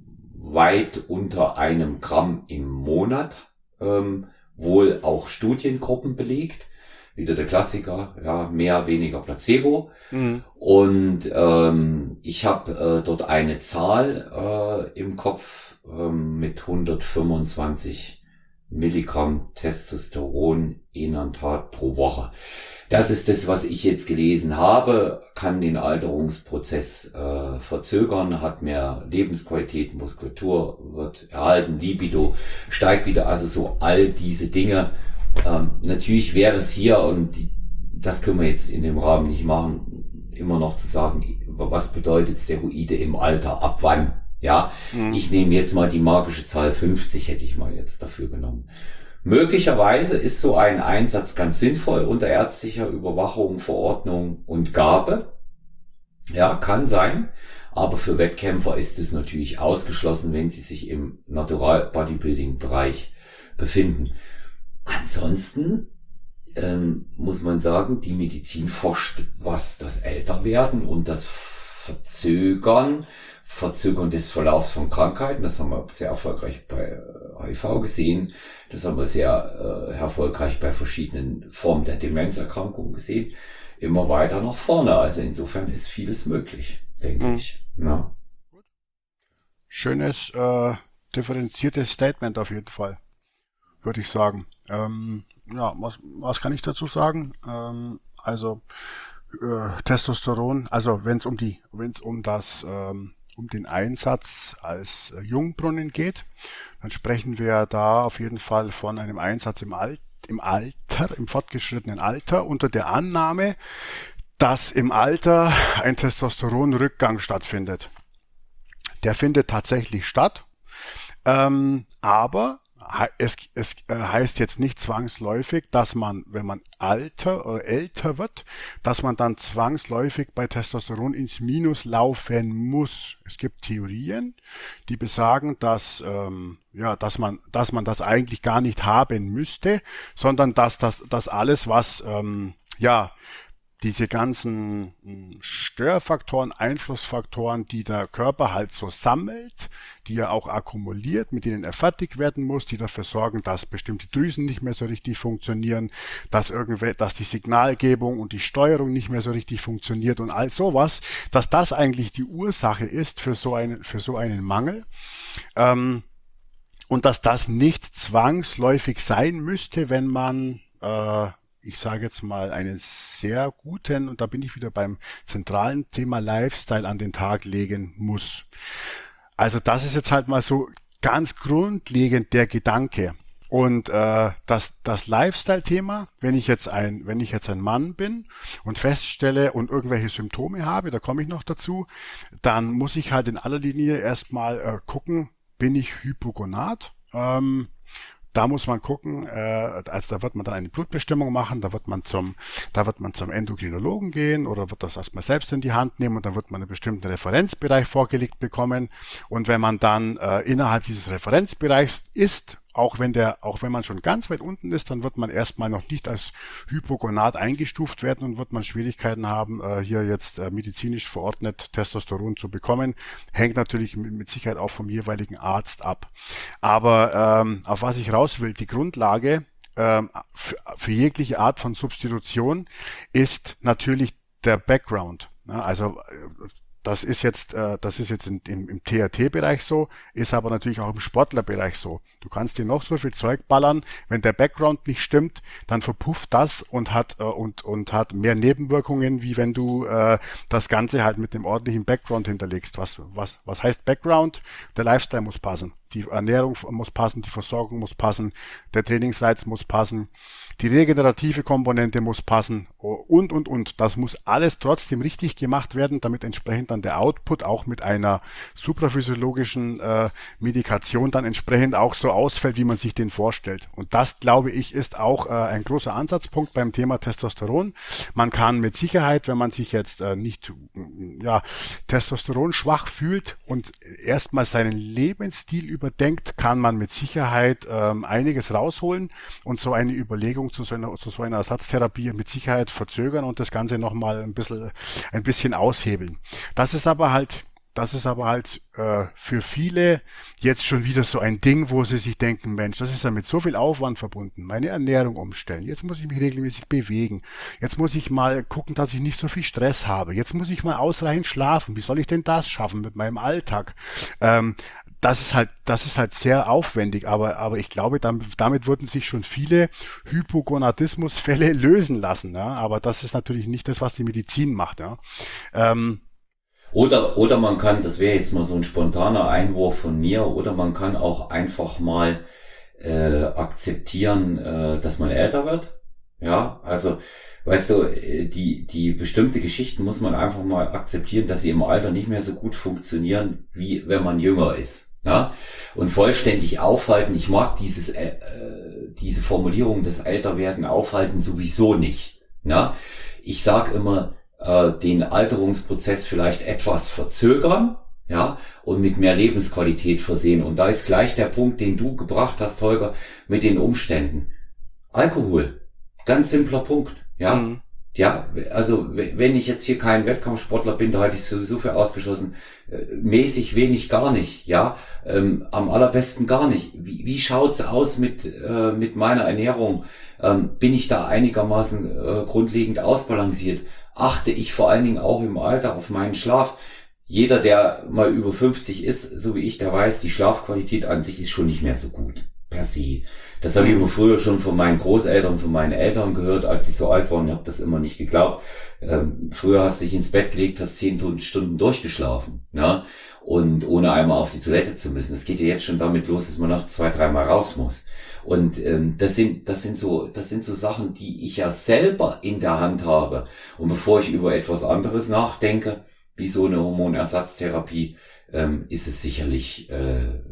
weit unter einem Gramm im Monat ähm, wohl auch Studiengruppen belegt. Wieder der Klassiker, ja, mehr, weniger Placebo. Hm. Und ähm, ich habe äh, dort eine Zahl äh, im Kopf ähm, mit hundertfünfundzwanzig Milligramm Testosteron Inantat pro Woche. Das ist das, was ich jetzt gelesen habe, kann den Alterungsprozess äh, verzögern, hat mehr Lebensqualität, Muskulatur wird erhalten, Libido steigt wieder, also so all diese Dinge. Ähm, natürlich wäre es hier, und die, das können wir jetzt in dem Rahmen nicht machen, immer noch zu sagen, was bedeutet Steroide im Alter, ab wann? Ja, Hm. ich nehme jetzt mal die magische Zahl fünfzig, hätte ich mal jetzt dafür genommen. Möglicherweise ist so ein Einsatz ganz sinnvoll unter ärztlicher Überwachung, Verordnung und Gabe. Ja, kann sein. Aber für Wettkämpfer ist es natürlich ausgeschlossen, wenn sie sich im Natural Bodybuilding Bereich befinden. Ansonsten ähm, muss man sagen, die Medizin forscht, was das Älterwerden und das Verzögern, Verzögern des Verlaufs von Krankheiten, das haben wir sehr erfolgreich bei H I V gesehen, das haben wir sehr äh, erfolgreich bei verschiedenen Formen der Demenzerkrankungen gesehen, immer weiter nach vorne. Also insofern ist vieles möglich, denke Hm. ich. Ja. Schönes, äh, differenziertes Statement auf jeden Fall, würde ich sagen. Ähm, ja, was, was kann ich dazu sagen? Ähm, also äh, Testosteron, also wenn es um die, wenn es um das, ähm, um den Einsatz als äh, Jungbrunnen geht, dann sprechen wir da auf jeden Fall von einem Einsatz im, Al im Alter, im fortgeschrittenen Alter, unter der Annahme, dass im Alter ein Testosteronrückgang stattfindet. Der findet tatsächlich statt, ähm, aber es, es heißt jetzt nicht zwangsläufig, dass man, wenn man alter oder älter wird, dass man dann zwangsläufig bei Testosteron ins Minus laufen muss. Es gibt Theorien, die besagen, dass ähm, ja, dass man, dass man das eigentlich gar nicht haben müsste, sondern dass das, dass alles, was ähm, ja diese ganzen Störfaktoren, Einflussfaktoren, die der Körper halt so sammelt, die er auch akkumuliert, mit denen er fertig werden muss, die dafür sorgen, dass bestimmte Drüsen nicht mehr so richtig funktionieren, dass irgendwelche, dass die Signalgebung und die Steuerung nicht mehr so richtig funktioniert und all sowas, dass das eigentlich die Ursache ist für so einen, für so einen Mangel. Ähm, und dass das nicht zwangsläufig sein müsste, wenn man äh, ich sage jetzt mal, einen sehr guten, und da bin ich wieder beim zentralen Thema Lifestyle an den Tag legen muss. Also das ist jetzt halt mal so ganz grundlegend der Gedanke. Und äh, das, das Lifestyle-Thema, wenn ich jetzt ein, wenn ich jetzt ein Mann bin und feststelle und irgendwelche Symptome habe, da komme ich noch dazu, dann muss ich halt in aller Linie erstmal äh, gucken, bin ich Hypogonat? Ähm, Da muss man gucken, äh, also da wird man dann eine Blutbestimmung machen, da wird man zum, da wird man zum Endokrinologen gehen oder wird das erstmal selbst in die Hand nehmen und dann wird man einen bestimmten Referenzbereich vorgelegt bekommen. Und wenn man dann äh, innerhalb dieses Referenzbereichs ist, auch wenn der, auch wenn man schon ganz weit unten ist, dann wird man erstmal noch nicht als Hypogonat eingestuft werden und wird man Schwierigkeiten haben, äh, hier jetzt äh, medizinisch verordnet Testosteron zu bekommen. Hängt natürlich mit, mit Sicherheit auch vom jeweiligen Arzt ab. Aber ähm, auf was ich raus will, die Grundlage ähm, für, für jegliche Art von Substitution ist natürlich der Background. Ja, also äh, Das ist jetzt, äh, das ist jetzt in, im, im T R T-Bereich so, ist aber natürlich auch im Sportlerbereich so. Du kannst dir noch so viel Zeug ballern, wenn der Background nicht stimmt, dann verpufft das und hat äh, und und hat mehr Nebenwirkungen, wie wenn du äh, das Ganze halt mit dem ordentlichen Background hinterlegst. Was was was heißt Background? Der Lifestyle muss passen, die Ernährung muss passen, die Versorgung muss passen, der Trainingsreiz muss passen. Die regenerative Komponente muss passen und, und, und. Das muss alles trotzdem richtig gemacht werden, damit entsprechend dann der Output auch mit einer supraphysiologischen äh, Medikation dann entsprechend auch so ausfällt, wie man sich den vorstellt. Und das, glaube ich, ist auch äh, ein großer Ansatzpunkt beim Thema Testosteron. Man kann mit Sicherheit, wenn man sich jetzt äh, nicht ja, Testosteron schwach fühlt und erstmal seinen Lebensstil überdenkt, kann man mit Sicherheit ähm, einiges rausholen und so eine Überlegung zu so einer, zu so einer Ersatztherapie mit Sicherheit verzögern und das Ganze nochmal ein bisschen, ein bisschen aushebeln. Das ist aber halt, das ist aber halt äh, für viele jetzt schon wieder so ein Ding, wo sie sich denken, Mensch, das ist ja mit so viel Aufwand verbunden, meine Ernährung umstellen, jetzt muss ich mich regelmäßig bewegen, jetzt muss ich mal gucken, dass ich nicht so viel Stress habe, jetzt muss ich mal ausreichend schlafen, wie soll ich denn das schaffen mit meinem Alltag? Ähm, Das ist halt, das ist halt sehr aufwendig, aber, aber ich glaube, damit, damit würden sich schon viele Hypogonadismusfälle lösen lassen. Ja? Aber das ist natürlich nicht das, was die Medizin macht. Ja? Ähm, Oder, oder man kann, das wäre jetzt mal so ein spontaner Einwurf von mir, oder man kann auch einfach mal äh, akzeptieren, äh, dass man älter wird. Ja, also, weißt du, die, die bestimmte Geschichten muss man einfach mal akzeptieren, dass sie im Alter nicht mehr so gut funktionieren, wie wenn man jünger ist. Ja, und vollständig aufhalten, ich mag dieses äh, diese Formulierung des Älterwerden aufhalten sowieso nicht. Ja, ich sag immer, äh, den Alterungsprozess vielleicht etwas verzögern, ja, und mit mehr Lebensqualität versehen. Und da ist gleich der Punkt, den du gebracht hast, Holger, mit den Umständen. Alkohol, ganz simpler Punkt, ja. Mhm. Ja, also wenn ich jetzt hier kein Wettkampfsportler bin, da halte ich es sowieso für ausgeschlossen. Äh, mäßig wenig gar nicht, ja. Ähm, am allerbesten gar nicht. Wie, wie schaut's aus mit äh, mit meiner Ernährung? Ähm, bin ich da einigermaßen äh, grundlegend ausbalanciert? Achte ich vor allen Dingen auch im Alter auf meinen Schlaf? jeder, der mal über fünfzig ist, so wie ich, der weiß, die Schlafqualität an sich ist schon nicht mehr so gut, per se. Das habe ich immer früher schon von meinen Großeltern, von meinen Eltern gehört, als sie so alt waren. Ich habe das immer nicht geglaubt. Ähm, früher hast du dich ins Bett gelegt, hast zehn Stunden durchgeschlafen, ne? Und ohne einmal auf die Toilette zu müssen. Das geht ja jetzt schon damit los, dass man nachts zwei, dreimal raus muss. Und ähm, das sind das sind so das sind so Sachen, die ich ja selber in der Hand habe. Und bevor ich über etwas anderes nachdenke, wie so eine Hormonersatztherapie, ähm, ist es sicherlich äh,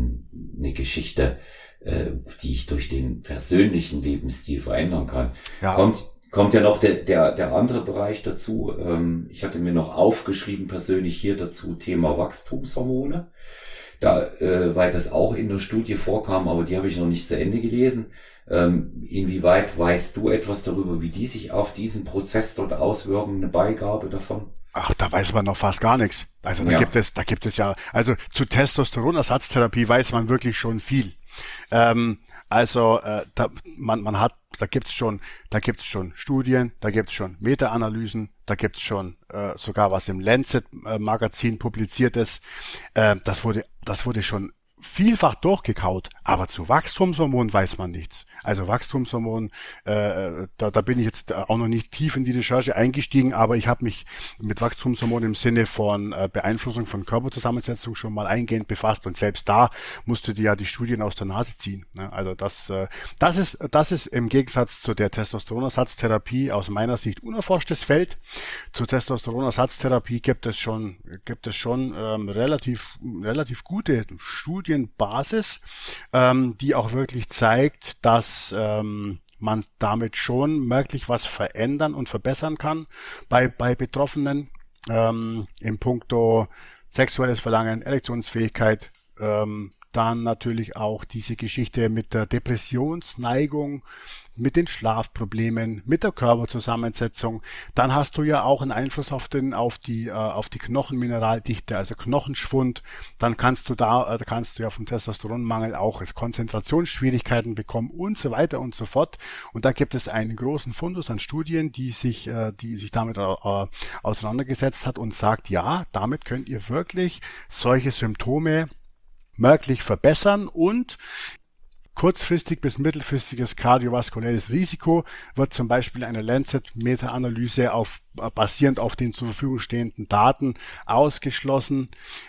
eine Geschichte, äh, die ich durch den persönlichen Lebensstil verändern kann. Ja. Kommt kommt ja noch der der der andere Bereich dazu. Ähm, ich hatte mir noch aufgeschrieben persönlich hier dazu Thema Wachstumshormone. Da, äh, weil das auch in der Studie vorkam, aber die habe ich noch nicht zu Ende gelesen. Ähm, inwieweit weißt du etwas darüber, wie die sich auf diesen Prozess dort auswirken, eine Beigabe davon? Ach, da weiß man noch fast gar nichts. Also da Ja. gibt es, da gibt es ja, also zu Testosteronersatztherapie weiß man wirklich schon viel. Ähm, also äh, da, man, man hat, da gibt's schon, da gibt's schon Studien, da gibt's schon Meta-Analysen, da gibt's schon äh, sogar was im Lancet-Magazin publiziertes. Äh, das wurde, das wurde schon vielfach durchgekaut, aber zu Wachstumshormonen weiß man nichts. Also Wachstumshormon, äh, da, da bin ich jetzt auch noch nicht tief in die Recherche eingestiegen, aber ich habe mich mit Wachstumshormonen im Sinne von äh, Beeinflussung von Körperzusammensetzung schon mal eingehend befasst und selbst da musste die ja die Studien aus der Nase ziehen. Ne? Also das, äh, das ist, das ist im Gegensatz zu der Testosteronersatztherapie aus meiner Sicht unerforschtes Feld. Zur Testosteronersatztherapie gibt es schon, gibt es schon ähm, relativ, relativ gute Studien Basis, ähm, die auch wirklich zeigt, dass ähm, man damit schon merklich was verändern und verbessern kann bei, bei Betroffenen ähm, in puncto sexuelles Verlangen, Erektionsfähigkeit, ähm, dann natürlich auch diese Geschichte mit der Depressionsneigung, mit den Schlafproblemen, mit der Körperzusammensetzung. Dann hast du ja auch einen Einfluss auf den, auf die, äh, auf die Knochenmineraldichte, also Knochenschwund. Dann kannst du da, äh, kannst du ja vom Testosteronmangel auch Konzentrationsschwierigkeiten bekommen und so weiter und so fort. Und da gibt es einen großen Fundus an Studien, die sich, äh, die sich damit äh, auseinandergesetzt hat und sagt, ja, damit könnt ihr wirklich solche Symptome merklich verbessern und kurzfristig bis mittelfristiges kardiovaskuläres Risiko wird zum Beispiel eine Lancet-Meta-Analyse auf, basierend auf den zur Verfügung stehenden Daten ausgeschlossen.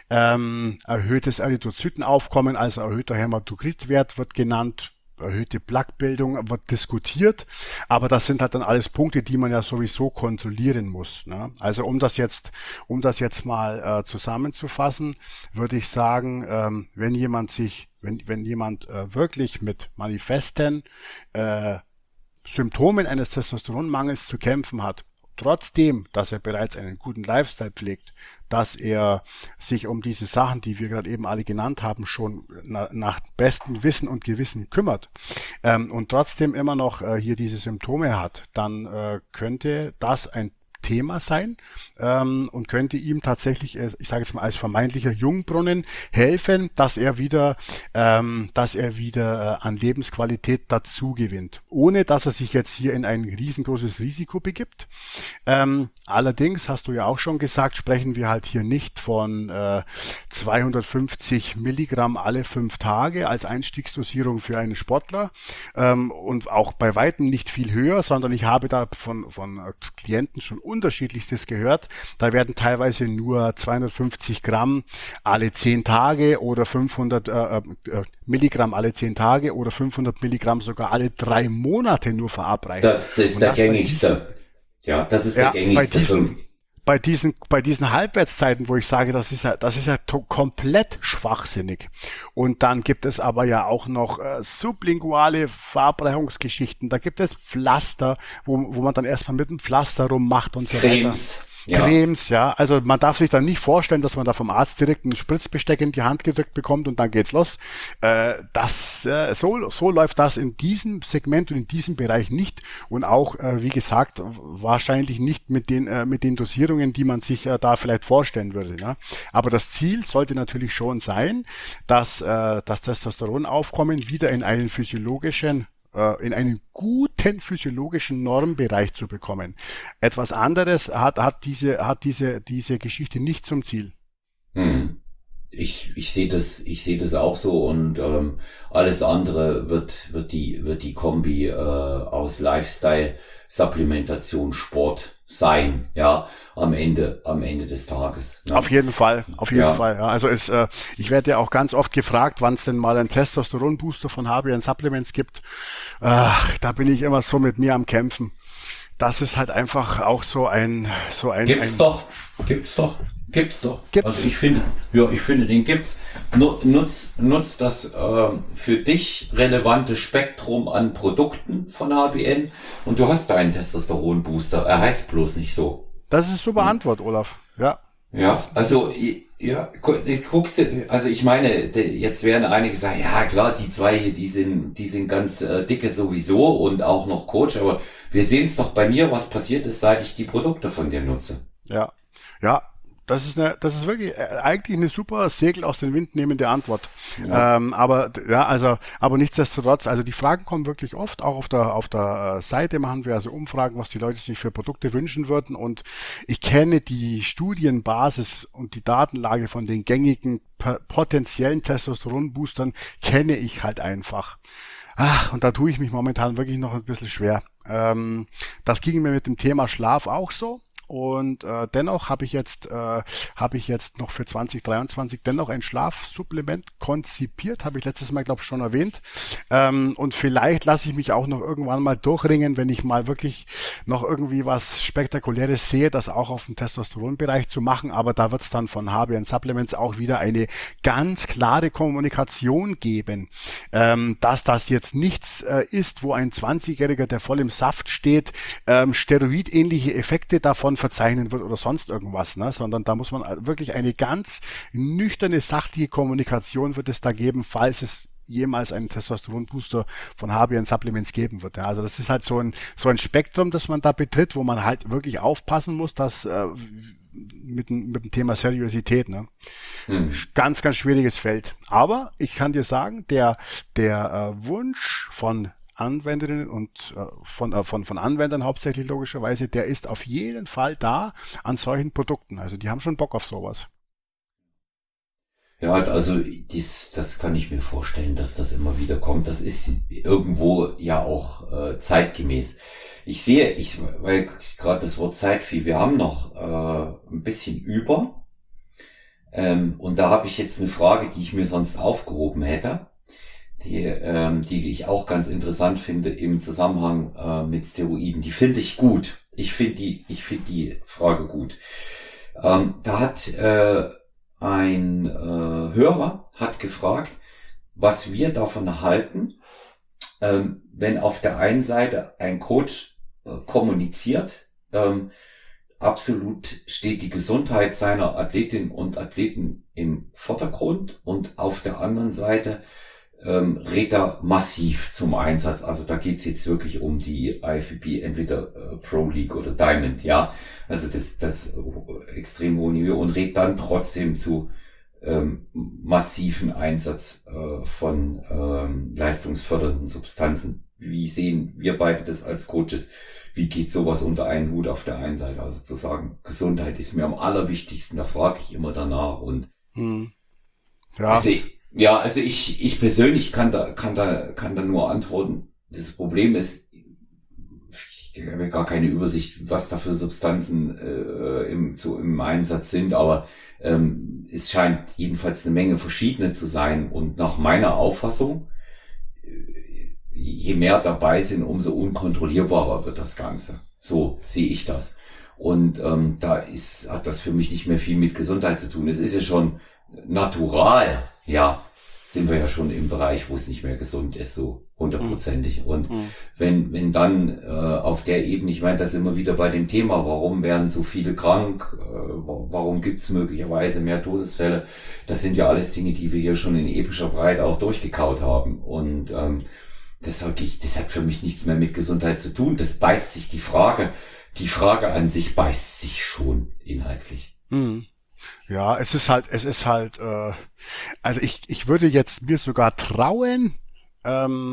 Ähm, erhöhtes Erythrozytenaufkommen, also erhöhter Hämatokritwert wird genannt. Erhöhte Plaquebildung wird diskutiert, aber das sind halt dann alles Punkte, die man ja sowieso kontrollieren muss. Ne? Also um das jetzt, um das jetzt mal äh, zusammenzufassen, würde ich sagen, ähm, wenn jemand sich, wenn wenn jemand äh, wirklich mit manifesten äh, Symptomen eines Testosteronmangels zu kämpfen hat, trotzdem, dass er bereits einen guten Lifestyle pflegt, dass er sich um diese Sachen, die wir gerade eben alle genannt haben, schon na, nach bestem Wissen und Gewissen kümmert ähm, und trotzdem immer noch äh, hier diese Symptome hat, dann äh, könnte das ein Thema sein ähm, und könnte ihm tatsächlich, äh, ich sage jetzt mal als vermeintlicher Jungbrunnen helfen, dass er wieder, ähm, dass er wieder äh, an Lebensqualität dazu gewinnt, ohne dass er sich jetzt hier in ein riesengroßes Risiko begibt. Ähm, allerdings hast du ja auch schon gesagt, sprechen wir halt hier nicht von äh, zweihundertfünfzig Milligramm alle fünf Tage als Einstiegsdosierung für einen Sportler ähm, und auch bei weitem nicht viel höher, sondern ich habe da von von Klienten schon Unterschiedlichstes gehört. Da werden teilweise nur zweihundertfünfzig Gramm alle zehn Tage oder fünfhundert äh, äh, Milligramm alle zehn Tage oder fünfhundert Milligramm sogar alle drei Monate nur verabreicht. Das ist Und der das bei gängigste. diesen- Ja, das ist Ja, der bei gängigste. diesen, bei diesen, bei diesen Halbwertszeiten, wo ich sage, das ist ja, das ist ja to- komplett schwachsinnig. Und dann gibt es aber ja auch noch äh, sublinguale Verabreichungsgeschichten. Da gibt es Pflaster, wo, wo man dann erstmal mit dem Pflaster rummacht und so weiter. Cremes. Ja. Cremes, ja. Also man darf sich dann nicht vorstellen, dass man da vom Arzt direkt ein Spritzbesteck in die Hand gedrückt bekommt und dann geht's los. Äh, das, äh, so, so läuft das in diesem Segment und in diesem Bereich nicht und auch, äh, wie gesagt, wahrscheinlich nicht mit den, äh, mit den Dosierungen, die man sich äh, da vielleicht vorstellen würde. Ja. Aber das Ziel sollte natürlich schon sein, dass äh, das Testosteronaufkommen wieder in einen physiologischen in einen guten physiologischen Normbereich zu bekommen. Etwas anderes hat, hat diese, hat diese, diese Geschichte nicht zum Ziel. Ich, ich sehe das, ich sehe das auch so und ähm, alles andere wird, wird die, wird die Kombi äh, aus Lifestyle, Supplementation, Sport sein, ja, am Ende, am Ende des Tages. Ne? Auf jeden Fall, auf jeden Ja. Fall. Ja. Also es, äh, ich werde ja auch ganz oft gefragt, wann es denn mal einen Testosteron-Booster von H B N Supplements gibt. Ach, da bin ich immer so mit mir am Kämpfen. Das ist halt einfach auch so ein, so ein, Gibt's ein doch, gibt's doch, gibt's doch. Gibt's. Also ich finde, ja, ich finde, den gibt's. Nu- Nutz, nutz das ähm, für dich relevante Spektrum an Produkten von H B N und du hast deinen Testosteron-Booster. Er heißt bloß nicht so. Das ist super Antwort, Olaf. Ja. Ja, Das, also i- ja, gu- ich guckst du, also ich meine, de- jetzt werden einige sagen, ja klar, die zwei hier, die sind, die sind ganz äh, dicke sowieso und auch noch Coach, aber wir sehen es doch bei mir, was passiert ist, seit ich die Produkte von dir nutze. ja. Ja. Das ist eine, das ist wirklich äh, eigentlich eine super Segel aus dem Wind nehmende Antwort. Ja. Ähm, aber ja, also, aber nichtsdestotrotz, also die Fragen kommen wirklich oft, auch auf der auf der äh, Seite machen wir also Umfragen, was die Leute sich für Produkte wünschen würden. Und ich kenne die Studienbasis und die Datenlage von den gängigen p- potenziellen Testosteronboostern kenne ich halt einfach. Ach, und da tue ich mich momentan wirklich noch ein bisschen schwer. Ähm, das ging mir mit dem Thema Schlaf auch so. Und äh, dennoch habe ich jetzt äh, habe ich jetzt noch für zwanzig dreiundzwanzig dennoch ein Schlafsupplement konzipiert, habe ich letztes Mal glaube ich schon erwähnt. Ähm, und vielleicht lasse ich mich auch noch irgendwann mal durchringen, wenn ich mal wirklich noch irgendwie was Spektakuläres sehe, das auch auf dem Testosteronbereich zu machen. Aber da wird es dann von H B N Supplements auch wieder eine ganz klare Kommunikation geben, ähm, dass das jetzt nichts äh, ist, wo ein zwanzigjähriger, der voll im Saft steht, ähm, steroidähnliche Effekte davon verzeichnen wird oder sonst irgendwas, ne? Sondern da muss man wirklich eine ganz nüchterne, sachliche Kommunikation wird es da geben, falls es jemals einen Testosteronbooster von H B N Supplements geben wird. Ja, also das ist halt so ein so ein Spektrum, das man da betritt, wo man halt wirklich aufpassen muss, dass äh, mit, dem- mit dem Thema Seriosität, ne? Hm. Ganz, ganz schwieriges Feld. Aber ich kann dir sagen, der der äh, Wunsch von Anwenderinnen und äh, von, äh, von, von Anwendern hauptsächlich logischerweise, der ist auf jeden Fall da an solchen Produkten. Also die haben schon Bock auf sowas. Ja, also dies, das kann ich mir vorstellen, dass das immer wieder kommt. Das ist irgendwo ja auch äh, zeitgemäß. Ich sehe, ich, weil gerade das Wort Zeit fiel, wir haben noch äh, ein bisschen über. Ähm, und da habe ich jetzt eine Frage, die ich mir sonst aufgehoben hätte, die, ähm, die ich auch ganz interessant finde im Zusammenhang äh, mit Steroiden. Die finde ich gut. Ich finde die, ich finde die Frage gut. Ähm, da hat äh, ein äh, Hörer hat gefragt, was wir davon halten, ähm, wenn auf der einen Seite ein Coach äh, kommuniziert, ähm, absolut steht die Gesundheit seiner Athletinnen und Athleten im Vordergrund und auf der anderen Seite ähm, rät er massiv zum Einsatz. Also da geht's jetzt wirklich um die I F B B, entweder äh, Pro League oder Diamond, ja. Also das, das äh, extrem hohe Niveau und rät dann trotzdem zu ähm, massiven Einsatz äh, von ähm, leistungsfördernden Substanzen. Wie sehen wir beide das als Coaches? Wie geht sowas unter einen Hut auf der einen Seite? Also zu sagen, Gesundheit ist mir am allerwichtigsten, da frage ich immer danach. Und Hm. Ja, also, ja, also ich, ich persönlich kann da, kann da, kann da nur antworten. Das Problem ist, ich habe gar keine Übersicht, was da für Substanzen äh, im, so im Einsatz sind, aber ähm, es scheint jedenfalls eine Menge verschiedene zu sein. Und nach meiner Auffassung, äh, je mehr dabei sind, umso unkontrollierbarer wird das Ganze. So sehe ich das. Und ähm, da ist, hat das für mich nicht mehr viel mit Gesundheit zu tun. Es ist ja schon natural, ja, sind wir ja schon im Bereich, wo es nicht mehr gesund ist, so hundertprozentig. Und hm. wenn wenn dann äh, auf der Ebene, ich meine, da sind wir wieder bei dem Thema, warum werden so viele krank, äh, wa- warum gibt es möglicherweise mehr Todesfälle, das sind ja alles Dinge, die wir hier schon in epischer Breite auch durchgekaut haben. Und ähm, das, sag ich, das hat für mich nichts mehr mit Gesundheit zu tun. Das beißt sich die Frage, die Frage an sich beißt sich schon inhaltlich. Hm. Ja, es ist halt, es ist halt, äh, also ich, ich würde jetzt mir sogar trauen, ähm,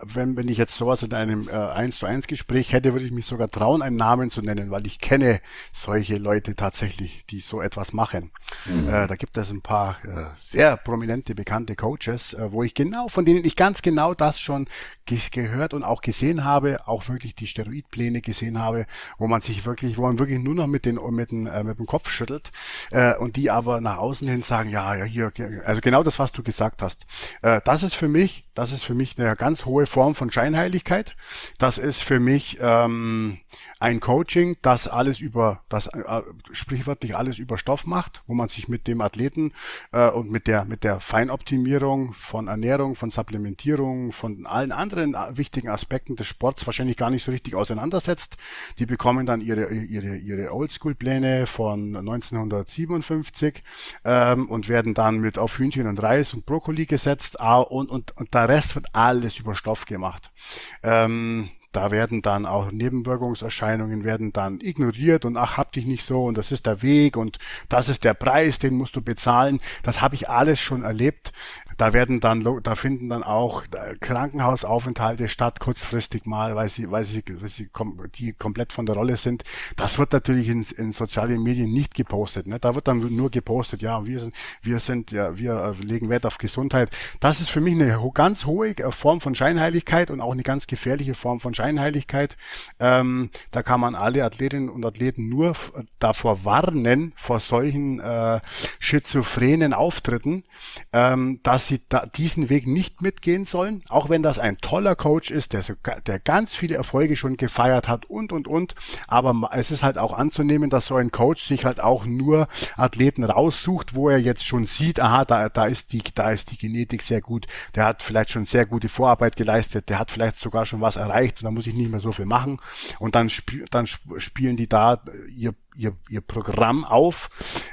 wenn, wenn ich jetzt sowas in einem äh, eins zu eins Gespräch hätte, würde ich mich sogar trauen, einen Namen zu nennen, weil ich kenne solche Leute tatsächlich, die so etwas machen. Mhm. Äh, da gibt es ein paar äh, sehr prominente, bekannte Coaches, äh, wo ich genau, von denen ich ganz genau das schon gehört und auch gesehen habe, auch wirklich die Steroidpläne gesehen habe, wo man sich wirklich, wo man wirklich nur noch mit den mit dem, äh, mit dem Kopf schüttelt äh, und die aber nach außen hin sagen, ja, ja, hier, also genau das, was du gesagt hast. Äh, das ist für mich, das ist für mich eine ganz hohe Form von Scheinheiligkeit. Das ist für mich ähm, ein Coaching, das alles über, das äh, sprichwörtlich alles über Stoff macht, wo man sich mit dem Athleten äh, und mit der mit der Feinoptimierung von Ernährung, von Supplementierung, von allen anderen wichtigen Aspekten des Sports wahrscheinlich gar nicht so richtig auseinandersetzt. Die bekommen dann ihre ihre ihre Oldschool-Pläne von neunzehnhundertsiebenundfünfzig ähm, und werden dann mit auf Hühnchen und Reis und Brokkoli gesetzt ah, und und und der Rest wird alles über Stoff gemacht. Ähm, Da werden dann auch Nebenwirkungserscheinungen werden dann ignoriert und ach, hab dich nicht so und das ist der Weg und das ist der Preis, den musst du bezahlen. Das habe ich alles schon erlebt. Da werden dann, da finden dann auch Krankenhausaufenthalte statt, kurzfristig mal, weil sie, weil sie, weil sie die komplett von der Rolle sind. Das wird natürlich in, in sozialen Medien nicht gepostet. Ne? Da wird dann nur gepostet, ja, wir sind, wir sind, ja, wir legen Wert auf Gesundheit. Das ist für mich eine ganz hohe Form von Scheinheiligkeit und auch eine ganz gefährliche Form von Scheinheiligkeit. Ähm, da kann man alle Athletinnen und Athleten nur f- davor warnen, vor solchen äh, schizophrenen Auftritten, ähm, dass sie da diesen Weg nicht mitgehen sollen, auch wenn das ein toller Coach ist, der, so, der ganz viele Erfolge schon gefeiert hat und, und, und. Aber es ist halt auch anzunehmen, dass so ein Coach sich halt auch nur Athleten raussucht, wo er jetzt schon sieht, aha, da, da ist die, da ist die Genetik sehr gut, der hat vielleicht schon sehr gute Vorarbeit geleistet, der hat vielleicht sogar schon was erreicht und da muss ich nicht mehr so viel machen. Und dann, sp- dann sp- spielen die da ihr Ihr, ihr Programm auf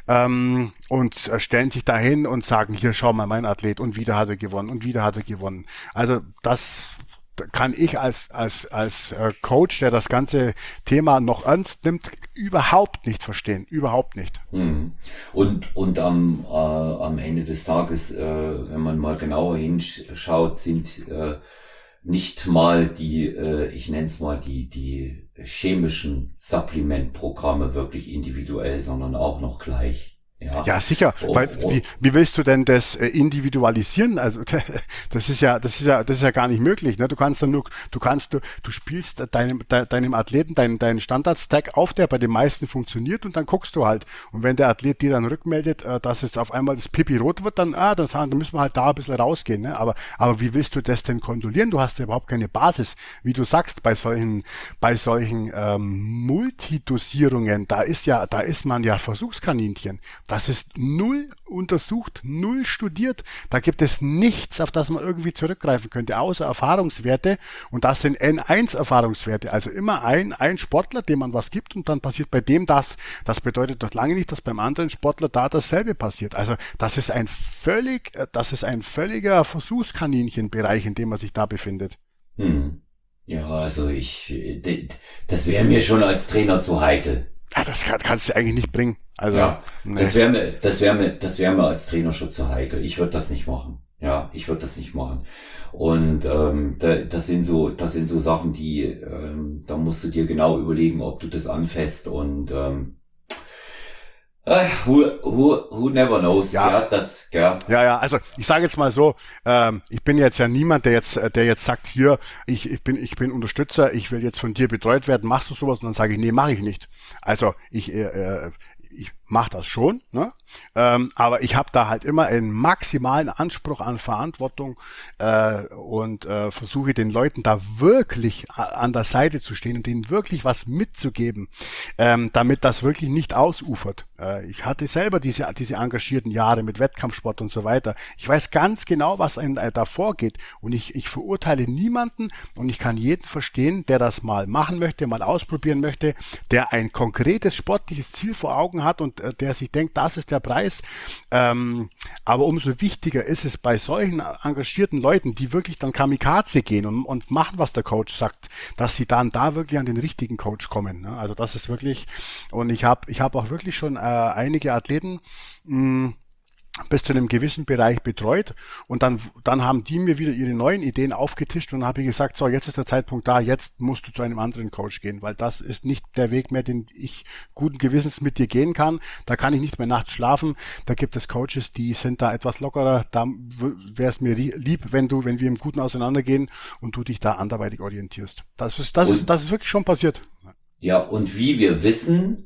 ähm, und stellen sich dahin und sagen, hier, schau mal, mein Athlet und wieder hat er gewonnen und wieder hat er gewonnen. Also das kann ich als als als Coach, der das ganze Thema noch ernst nimmt, überhaupt nicht verstehen, überhaupt nicht. Hm. Und und am äh, am Ende des Tages, äh, wenn man mal genauer hinschaut, sind äh, nicht mal die, äh, ich nenne es mal die die chemischen Supplementprogramme wirklich individuell, sondern auch noch gleich. Ja, Ja, sicher. oh, Weil oh. wie, wie willst du denn das äh, individualisieren? Also das ist ja, das ist ja, das ist ja gar nicht möglich. Ne? Du kannst dann nur, du kannst, du, du spielst deinem, de, deinem Athleten deinen, deinen Standard-Stack auf, der bei den meisten funktioniert, und dann guckst du halt. Und wenn der Athlet dir dann rückmeldet, äh, dass jetzt auf einmal das Pipi rot wird, dann, ah, dann, dann müssen wir halt da ein bisschen rausgehen. Ne? Aber, aber wie willst du das denn kontrollieren? Du hast ja überhaupt keine Basis, wie du sagst, bei solchen, bei solchen ähm, Multidosierungen. Da ist ja, da ist man ja Versuchskaninchen. Das ist null untersucht, null studiert. Da gibt es nichts, auf das man irgendwie zurückgreifen könnte, außer Erfahrungswerte. Und das sind N eins Erfahrungswerte. Also immer ein, ein Sportler, dem man was gibt, und dann passiert bei dem das. Das bedeutet doch lange nicht, dass beim anderen Sportler da dasselbe passiert. Also das ist ein völlig, das ist ein völliger Versuchskaninchenbereich, in dem man sich da befindet. Hm. Ja, also ich, das wäre mir schon als Trainer zu heikel. Ja, das kann, kannst du eigentlich nicht bringen. Also, ja, nee. das wäre mir, das wäre mir, das wäre mir als Trainer schon zu heikel. Ich würde das nicht machen. Ja, ich würde das nicht machen. Und ähm, da, das sind so, das sind so Sachen, die, ähm, da musst du dir genau überlegen, ob du das anfasst, und ähm, Who, who, who never knows, ja, ja das, ja. Ja, ja, also ich sage jetzt mal so, ähm, ich bin jetzt ja niemand, der jetzt, der jetzt sagt, hier, ich, ich bin, ich bin Unterstützer, ich will jetzt von dir betreut werden, machst du sowas? Und dann sage ich, nee, mache ich nicht. Also ich, äh, ich mache das schon, ne? Ähm, aber ich habe da halt immer einen maximalen Anspruch an Verantwortung äh, und äh, versuche den Leuten da wirklich an der Seite zu stehen und denen wirklich was mitzugeben, ähm, damit das wirklich nicht ausufert. Äh, ich hatte selber diese diese engagierten Jahre mit Wettkampfsport und so weiter. Ich weiß ganz genau, was einem da vorgeht, und ich ich verurteile niemanden, und ich kann jeden verstehen, der das mal machen möchte, mal ausprobieren möchte, der ein konkretes sportliches Ziel vor Augen hat und äh, der sich denkt, das ist der Preis. Ähm, aber umso wichtiger ist es bei solchen engagierten Leuten, die wirklich dann Kamikaze gehen und, und machen, was der Coach sagt, dass sie dann da wirklich an den richtigen Coach kommen. Ne? Also das ist wirklich, und ich habe ich hab auch wirklich schon äh, einige Athleten mh, bis zu einem gewissen Bereich betreut und dann, dann haben die mir wieder ihre neuen Ideen aufgetischt und dann habe ich gesagt, so, jetzt ist der Zeitpunkt da, jetzt musst du zu einem anderen Coach gehen, weil das ist nicht der Weg mehr, den ich guten Gewissens mit dir gehen kann. Da kann ich nicht mehr nachts schlafen. Da gibt es Coaches, die sind da etwas lockerer. Da wäre es mir lieb, wenn du, wenn wir im Guten auseinandergehen und du dich da anderweitig orientierst. Das ist, das und, ist, das ist wirklich schon passiert. Ja, und wie wir wissen,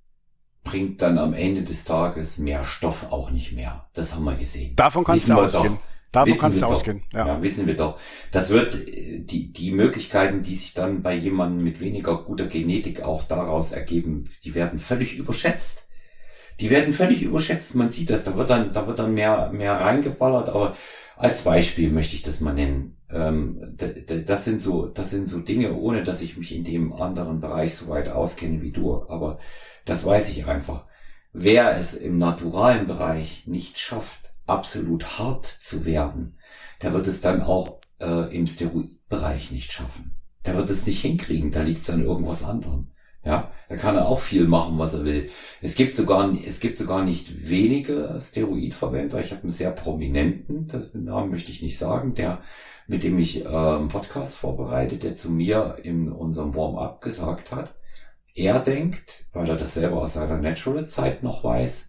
bringt dann am Ende des Tages mehr Stoff auch nicht mehr. Das haben wir gesehen. Davon kannst wissen du wir ausgehen. Doch, Davon kannst du ausgehen. Ja. ja, wissen wir doch. Das wird die, die Möglichkeiten, die sich dann bei jemandem mit weniger guter Genetik auch daraus ergeben, die werden völlig überschätzt. Die werden völlig überschätzt. Man sieht das, da wird dann, da wird dann mehr, mehr reingeballert, aber als Beispiel möchte ich das mal nennen. Ähm, das sind so, das sind so Dinge, ohne dass ich mich in dem anderen Bereich so weit auskenne wie du. Aber das weiß ich einfach. Wer es im naturalen Bereich nicht schafft, absolut hart zu werden, der wird es dann auch äh, im Steroidbereich nicht schaffen. Der wird es nicht hinkriegen, da liegt es an irgendwas anderem. Ja, da kann er auch viel machen, was er will. Es gibt sogar, es gibt sogar nicht wenige Steroidverwender. Ich habe einen sehr prominenten, das Namen möchte ich nicht sagen, der, mit dem ich äh, einen Podcast vorbereite, der zu mir in unserem Warm-up gesagt hat, er denkt, weil er das selber aus seiner Natural-Zeit noch weiß,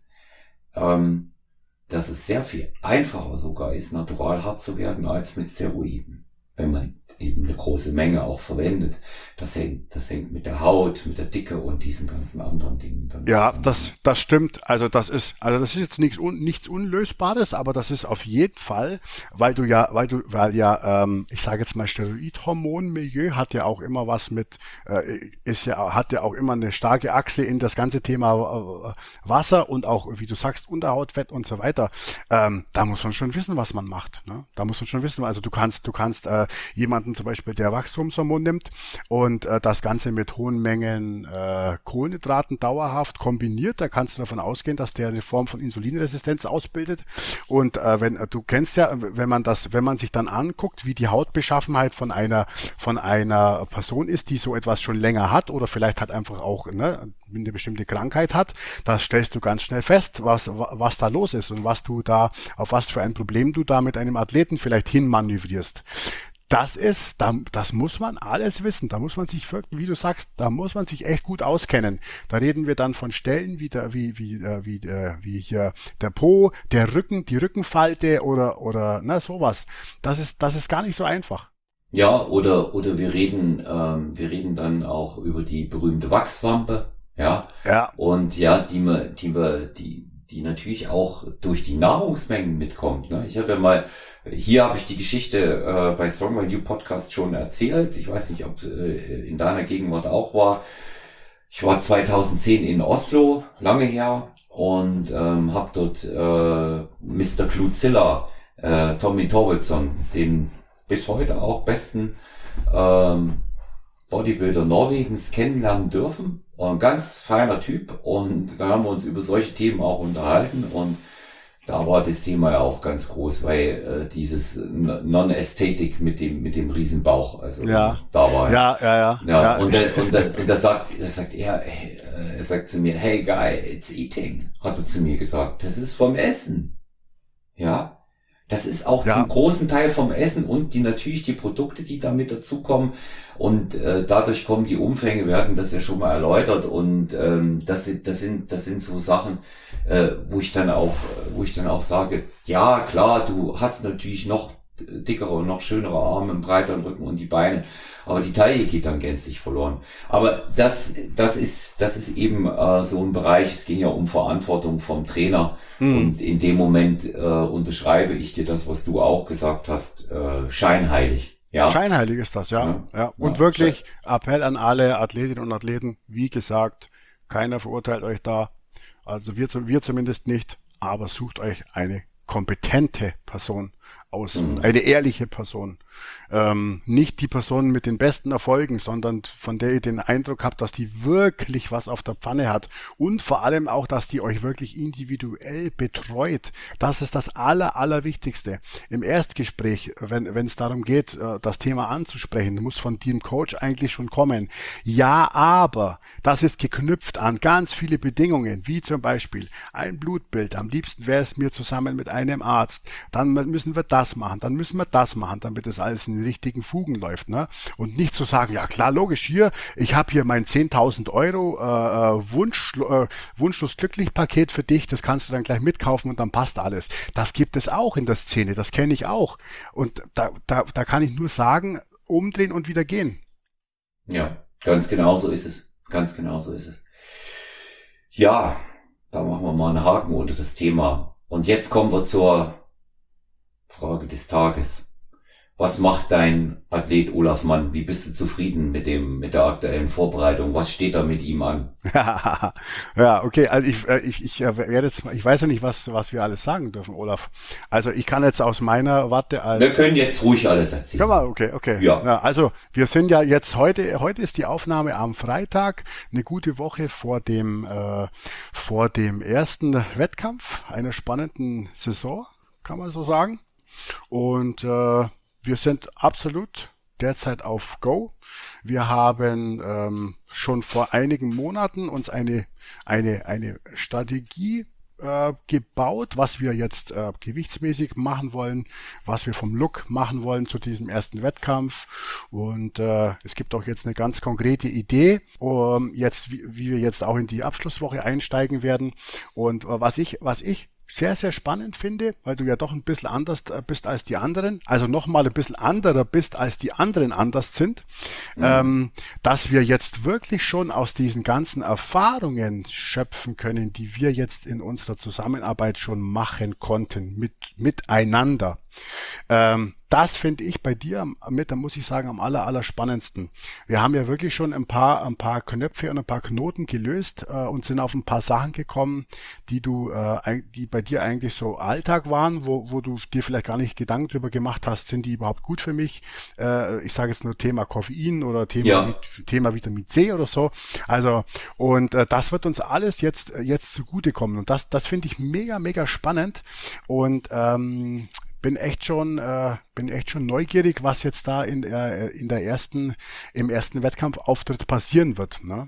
ähm, dass es sehr viel einfacher sogar ist, natural hart zu werden als mit Steroiden, wenn man eben eine große Menge auch verwendet. Das hängt, das hängt mit der Haut, mit der Dicke und diesen ganzen anderen Dingen dann Ja, zusammen. das, das stimmt. Also das ist, also das ist jetzt nichts, un, nichts Unlösbares, aber das ist auf jeden Fall, weil du ja, weil du, weil ja, ähm, ich sage jetzt mal Steroidhormonmilieu hat ja auch immer was mit, äh, ist ja, hat ja auch immer eine starke Achse in das ganze Thema äh, Wasser und auch, wie du sagst, Unterhautfett und so weiter. Ähm, da muss man schon wissen, was man macht. Ne? Da muss man schon wissen. Also du kannst, du kannst äh, jemanden zum Beispiel, der Wachstumshormon nimmt und äh, das Ganze mit hohen Mengen äh, Kohlenhydraten dauerhaft kombiniert, da kannst du davon ausgehen, dass der eine Form von Insulinresistenz ausbildet. Und äh, wenn du kennst ja, wenn man das, wenn man sich dann anguckt, wie die Hautbeschaffenheit von einer von einer Person ist, die so etwas schon länger hat oder vielleicht hat einfach auch ne, eine bestimmte Krankheit hat, da stellst du ganz schnell fest, was was da los ist und was du da auf was für ein Problem du da mit einem Athleten vielleicht hinmanövrierst. Das ist, das muss man alles wissen. Da muss man sich wirklich, wie du sagst, da muss man sich echt gut auskennen. Da reden wir dann von Stellen wie der, wie, wie, wie, wie hier der Po, der Rücken, die Rückenfalte oder, oder, na, sowas. Das ist, das ist gar nicht so einfach. Ja, oder, oder wir reden, ähm, wir reden dann auch über die berühmte Wachswampe, ja. Ja. Und ja, die wir, die wir, die, die natürlich auch durch die Nahrungsmengen mitkommt. Ne? Ich habe ja mal, hier habe ich die Geschichte äh, bei Strong by You Podcast schon erzählt. Ich weiß nicht, ob äh, in deiner Gegenwart auch war. Ich war zweitausendzehn in Oslo, lange her, und ähm, habe dort äh, Mister Cluzilla, äh, Tommy Thorvaldsson, den bis heute auch besten ähm, Bodybuilder Norwegens kennenlernen dürfen. Ein ganz feiner Typ, und da haben wir uns über solche Themen auch unterhalten, und da war das Thema ja auch ganz groß, weil äh, dieses Non-Ästhetik mit dem mit dem Riesenbauch, also ja. da war ja, ja, ja, ja, ja. und der, und der, und der sagt, das sagt er, hey, er sagt zu mir, hey guy, it's eating, hat er zu mir gesagt, das ist vom Essen, ja. Das ist auch ja. zum großen Teil vom Essen und die natürlich die Produkte, die damit dazukommen, und äh, dadurch kommen die Umfänge, wir hatten das ja schon mal erläutert, und ähm, das sind das sind das sind so Sachen, äh, wo ich dann auch wo ich dann auch sage, ja klar, du hast natürlich noch dickere und noch schönere Arme, einen breiteren Rücken und die Beine, aber die Taille geht dann gänzlich verloren. Aber das das ist das ist eben äh, so ein Bereich, es ging ja um Verantwortung vom Trainer, hm. und in dem Moment äh, unterschreibe ich dir das, was du auch gesagt hast, äh, scheinheilig. Ja. Scheinheilig ist das, ja. ja. ja. Und ja. wirklich Appell an alle Athletinnen und Athleten, wie gesagt, keiner verurteilt euch da, also wir, wir zumindest nicht, aber sucht euch eine kompetente Person aus, Mhm. eine ehrliche Person. Ähm, nicht die Person mit den besten Erfolgen, sondern von der ihr den Eindruck habt, dass die wirklich was auf der Pfanne hat und vor allem auch, dass die euch wirklich individuell betreut. Das ist das Aller, Allerwichtigste. Im Erstgespräch, wenn wenn es darum geht, äh, das Thema anzusprechen, muss von dem Coach eigentlich schon kommen. Ja, aber das ist geknüpft an ganz viele Bedingungen, wie zum Beispiel ein Blutbild. Am liebsten wäre es mir zusammen mit einem Arzt. Dann müssen wir das machen, dann müssen wir das machen, damit das alles in den richtigen Fugen läuft. Ne? Und nicht zu sagen, ja klar, logisch, hier, ich habe hier mein zehntausend Euro äh, Wunsch, äh, Wunschlos glücklich Paket für dich, das kannst du dann gleich mitkaufen und dann passt alles. Das gibt es auch in der Szene, das kenne ich auch. Und da, da, da kann ich nur sagen, umdrehen und wieder gehen. Ja, ganz genau so ist es. Ganz genau so ist es. Ja, da machen wir mal einen Haken unter das Thema. Und jetzt kommen wir zur Frage des Tages. Was macht dein Athlet Olaf Mann? Wie bist du zufrieden mit dem, mit der aktuellen Vorbereitung? Was steht da mit ihm an? Ja, okay, also ich, äh, ich, ich äh, werde jetzt mal, ich weiß ja nicht, was, was wir alles sagen dürfen, Olaf. Also ich kann jetzt aus meiner Warte als... Wir können jetzt ruhig alles erzählen. Kann man, okay, okay. Ja. Ja, also wir sind ja jetzt heute, heute ist die Aufnahme am Freitag, eine gute Woche vor dem, äh, vor dem ersten Wettkampf einer spannenden Saison, kann man so sagen. Und äh, wir sind absolut derzeit auf Go. Wir haben ähm, schon vor einigen Monaten uns eine, eine, eine Strategie äh, gebaut, was wir jetzt äh, gewichtsmäßig machen wollen, was wir vom Look machen wollen zu diesem ersten Wettkampf. Und äh, es gibt auch jetzt eine ganz konkrete Idee, um jetzt, wie, wie wir jetzt auch in die Abschlusswoche einsteigen werden. Und äh, was ich, was ich sehr, sehr spannend finde, weil du ja doch ein bisschen anders bist als die anderen, also nochmal ein bisschen anderer bist, als die anderen anders sind, mhm. ähm, dass wir jetzt wirklich schon aus diesen ganzen Erfahrungen schöpfen können, die wir jetzt in unserer Zusammenarbeit schon machen konnten, mit, miteinander. Ähm, das finde ich bei dir mit, da muss ich sagen, am aller, aller spannendsten. Wir haben ja wirklich schon ein paar, ein paar Knöpfe und ein paar Knoten gelöst äh, und sind auf ein paar Sachen gekommen, die du, äh, die bei dir eigentlich so Alltag waren, wo, wo du dir vielleicht gar nicht Gedanken drüber gemacht hast, sind die überhaupt gut für mich? Äh, ich sage jetzt nur Thema Koffein oder Thema, ja. Vit- Thema Vitamin C oder so. Also, und äh, das wird uns alles jetzt, jetzt zugutekommen. Und das, das finde ich mega, mega spannend. Und ähm, bin echt schon äh, bin echt schon neugierig, was jetzt da in äh, in der ersten im ersten Wettkampfauftritt passieren wird, ne?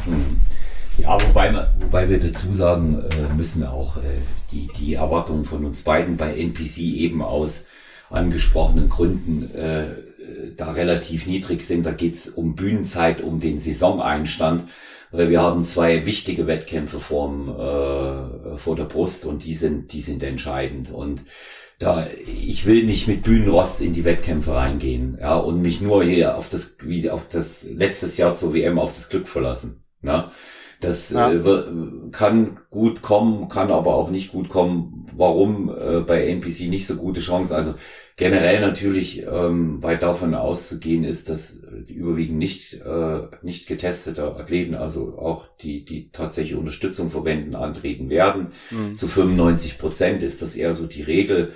Ja, wobei wir, wobei wir dazu sagen äh, müssen auch äh, die die Erwartungen von uns beiden bei N P C eben aus angesprochenen Gründen äh, da relativ niedrig sind. Da geht's um Bühnenzeit, um den Saisoneinstand. Wir haben zwei wichtige Wettkämpfe vorm, äh, vor der Brust und die sind die sind entscheidend. Und da, ich will nicht mit Bühnenrost in die Wettkämpfe reingehen, ja, und mich nur hier auf das, wie auf das letztes Jahr zur W M auf das Glück verlassen, ne? Das ja. äh, kann gut kommen, kann aber auch nicht gut kommen. Warum äh, bei N P C nicht so gute Chancen? Also generell natürlich, ähm, weit davon auszugehen ist, dass die überwiegend nicht äh, nicht getestete Athleten, also auch die die tatsächlich Unterstützung verwenden, antreten werden. Mhm. Zu fünfundneunzig Prozent ist das eher so die Regel.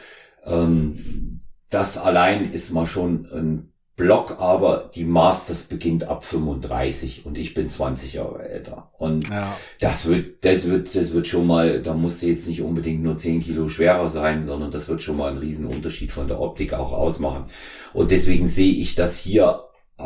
Ähm, das allein ist mal schon ein Block, aber die Masters beginnt ab fünfunddreißig und ich bin zwanzig Jahre älter. Und ja. das wird, das wird, das wird schon mal, da musst du jetzt nicht unbedingt nur zehn Kilo schwerer sein, sondern das wird schon mal einen riesen Unterschied von der Optik auch ausmachen. Und deswegen sehe ich das hier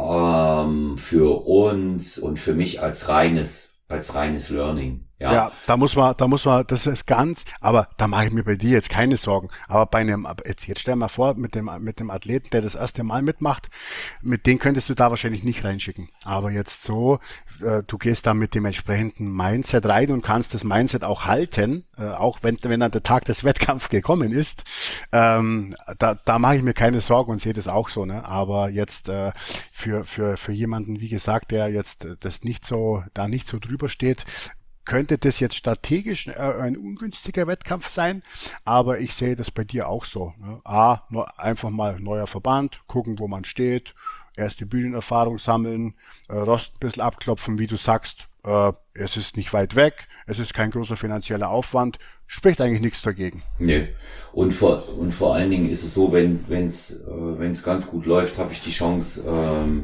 ähm, für uns und für mich als reines, als reines Learning. Ja. ja, da muss man, da muss man, das ist ganz, aber da mache ich mir bei dir jetzt keine Sorgen. Aber bei einem, jetzt, jetzt stell mal vor, mit dem, mit dem Athleten, der das erste Mal mitmacht, mit dem könntest du da wahrscheinlich nicht reinschicken. Aber jetzt so, äh, du gehst da mit dem entsprechenden Mindset rein und kannst das Mindset auch halten, äh, auch wenn, wenn dann der Tag des Wettkampfs gekommen ist. Ähm, da, da mache ich mir keine Sorgen und sehe das auch so, ne? Aber jetzt, äh, für, für, für jemanden, wie gesagt, der jetzt das nicht so, da nicht so drüber steht, könnte das jetzt strategisch ein ungünstiger Wettkampf sein, aber ich sehe das bei dir auch so. Ne? A, nur einfach mal neuer Verband, gucken, wo man steht, erste Bühnenerfahrung sammeln, äh, Rost ein bisschen abklopfen, wie du sagst, äh, äh, es ist nicht weit weg, es ist kein großer finanzieller Aufwand, spricht eigentlich nichts dagegen. Nee. Und vor, und vor allen Dingen ist es so, wenn wenn's äh, wenn's ganz gut läuft, habe ich die Chance, ähm,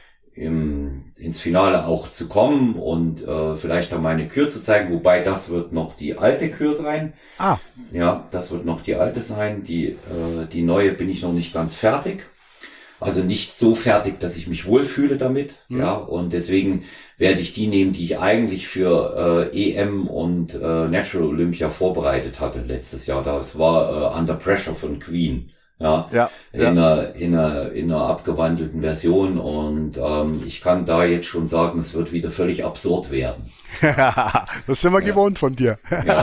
im, ins Finale auch zu kommen und äh, vielleicht dann meine Kür zu zeigen, wobei das wird noch die alte Kür sein. Ah. Ja, das wird noch die alte sein. Die, äh, die neue bin ich noch nicht ganz fertig. Also nicht so fertig, dass ich mich wohlfühle damit. Mhm. Ja, und deswegen werde ich die nehmen, die ich eigentlich für äh, E M und äh, Natural Olympia vorbereitet hatte letztes Jahr. Das war äh, Under Pressure von Queen. Ja, ja, in, ja. Einer, in, einer, in einer abgewandelten Version. Und ähm, ich kann da jetzt schon sagen, es wird wieder völlig absurd werden. Das sind wir ja. gewohnt von dir.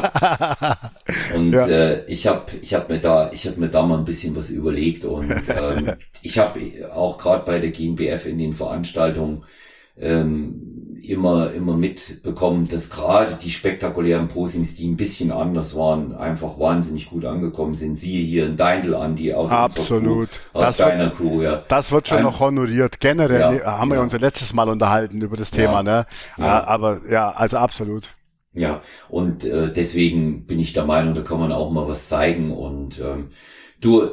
Ja. Und ja. äh, ich habe ich hab mir da ich habe mir da mal ein bisschen was überlegt und ähm, ich habe auch gerade bei der G N B F in den Veranstaltungen ähm, immer immer mitbekommen, dass gerade die spektakulären Posings, die ein bisschen anders waren, einfach wahnsinnig gut angekommen sind. Siehe hier in Deindl an, die aus Absolut. Crew, aus das deiner wird, Crew, ja. Das wird schon ähm, noch honoriert. Generell ja, haben wir ja. uns ja letztes Mal unterhalten über das Thema, ja, ne? Ja. Aber ja, also absolut. Ja, und äh, deswegen bin ich der Meinung, da kann man auch mal was zeigen. Und ähm, du,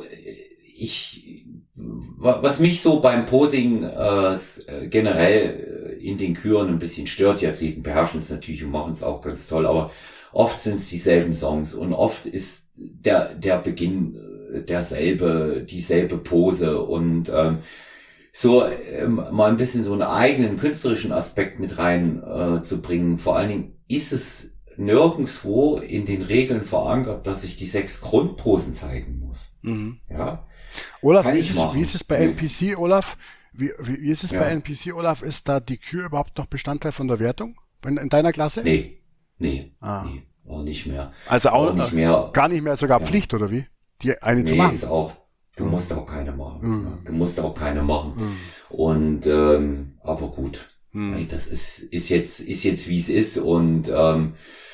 ich, was mich so beim Posing äh, generell in den Küren ein bisschen stört, die Athleten beherrschen es natürlich und machen es auch ganz toll, aber oft sind es dieselben Songs und oft ist der der Beginn derselbe, dieselbe Pose und ähm, so ähm, mal ein bisschen so einen eigenen künstlerischen Aspekt mit rein äh, zu bringen. Vor allen Dingen ist es nirgendwo in den Regeln verankert, dass ich die sechs Grundposen zeigen muss. Mhm. Ja. Olaf, wie ist, es, wie ist es bei N P C, Olaf? Wie, wie, wie ist es ja. bei N P C, Olaf? Ist da die Kür überhaupt noch Bestandteil von der Wertung in, in deiner Klasse? Nee, nee, ah. nee, auch nicht mehr. Also auch, auch nicht mehr. Gar nicht mehr sogar ja. Pflicht, oder wie? Die eine nee, zu machen? Ist auch, du mhm. musst auch keine machen. Mhm. Du musst auch keine machen. Mhm. Und ähm, aber gut, mhm. das ist ist jetzt ist jetzt wie es ist und ähm,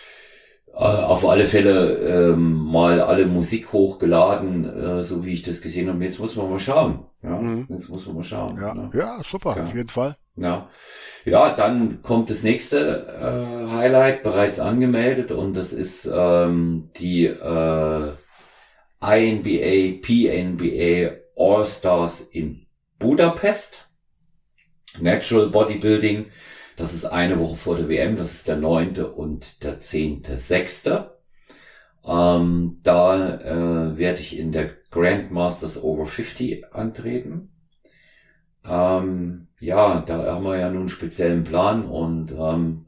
auf alle Fälle ähm, mal alle Musik hochgeladen, äh, so wie ich das gesehen habe. Jetzt muss man mal schauen. Ja, mhm. jetzt muss man mal schauen. Ja, ne? ja super, ja. auf jeden Fall. Ja, ja, dann kommt das nächste äh, Highlight, bereits angemeldet, und das ist ähm, die äh, I N B A, P N B A All-Stars in Budapest. Natural Bodybuilding. Das ist eine Woche vor der W M, das ist der neunte und der zehnte sechste Ähm, da äh, werde ich in der Grandmasters Over fünfzig antreten. Ähm, ja, da haben wir ja nun einen speziellen Plan und ähm,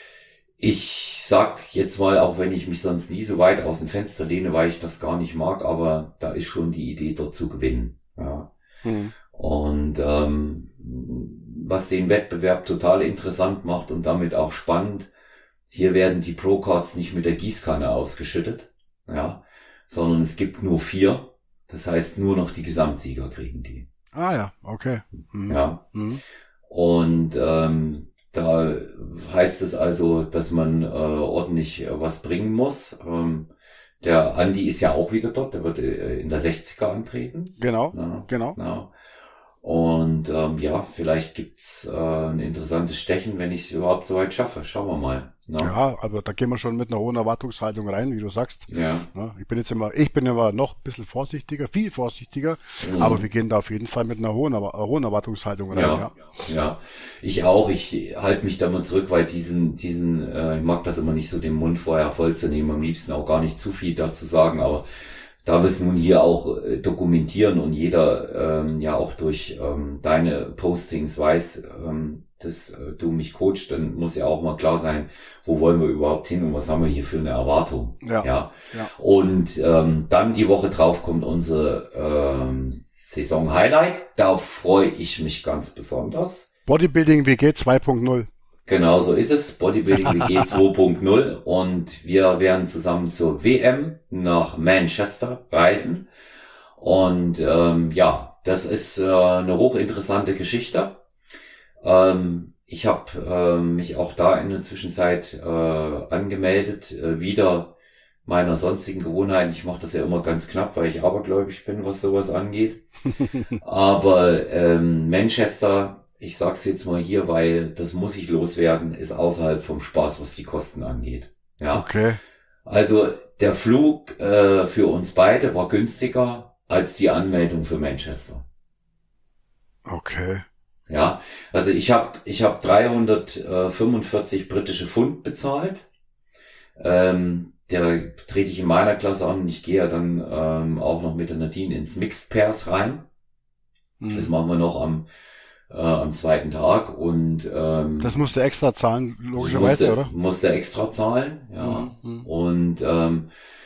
ich sag jetzt mal, auch wenn ich mich sonst nie so weit aus dem Fenster lehne, weil ich das gar nicht mag, aber da ist schon die Idee, dort zu gewinnen. Ja. Hm. Und ähm, was den Wettbewerb total interessant macht und damit auch spannend, hier werden die Pro-Cards nicht mit der Gießkanne ausgeschüttet, ja, sondern es gibt nur vier. Das heißt, nur noch die Gesamtsieger kriegen die. Ah ja, okay. Mhm. Ja. Mhm. Und ähm, da heißt es also, dass man äh, ordentlich äh, was bringen muss. Ähm, der Andi ist ja auch wieder dort, der wird äh, in der sechziger antreten. Genau, ja, genau. Ja. Und ähm, ja, vielleicht gibt's äh, ein interessantes Stechen, wenn ich es überhaupt so weit schaffe. Schauen wir mal. Ne? Ja, aber da gehen wir schon mit einer hohen Erwartungshaltung rein, wie du sagst. Ja. Ja, ich bin jetzt immer, ich bin immer noch ein bisschen vorsichtiger, viel vorsichtiger, Mhm. aber wir gehen da auf jeden Fall mit einer hohen, aber, hohen Erwartungshaltung rein. Ja, Ja. ja, ich auch. Ich halte mich da mal zurück, weil diesen, diesen, äh, ich mag das immer nicht so, den Mund vorher voll zu nehmen. Am liebsten auch gar nicht zu viel dazu sagen, aber da wir es nun hier auch äh, dokumentieren und jeder ähm, ja auch durch ähm, deine Postings weiß, ähm, dass äh, du mich coachst, dann muss ja auch mal klar sein, wo wollen wir überhaupt hin und was haben wir hier für eine Erwartung. Ja. ja. Ja. Und ähm, dann die Woche drauf kommt unsere ähm, Saison-Highlight. Da freue ich mich ganz besonders. Bodybuilding W G zwei Punkt null. Genau so ist es. Bodybuilding W G zwei Punkt null. Und wir werden zusammen zur W M nach Manchester reisen. Und ähm, ja, das ist äh, eine hochinteressante Geschichte. Ähm, ich habe ähm, mich auch da in der Zwischenzeit äh, angemeldet, äh, wieder meiner sonstigen Gewohnheiten. Ich mache das ja immer ganz knapp, weil ich abergläubisch bin, was sowas angeht. Aber ähm, Manchester ich sag's jetzt mal hier, weil das muss ich loswerden, ist außerhalb vom Spaß, was die Kosten angeht. Ja. Okay. Also der Flug äh, für uns beide war günstiger als die Anmeldung für Manchester. Okay. Ja, also ich habe ich hab dreihundertfünfundvierzig britische Pfund bezahlt. Ähm, der trete ich in meiner Klasse an und ich gehe ja dann ähm, auch noch mit der Nadine ins Mixed Pairs rein. Mhm. Das machen wir noch am äh, am zweiten Tag und ähm, Das musst du extra zahlen, logischerweise, musste, oder? musste extra zahlen, ja. Mhm. Und ähm,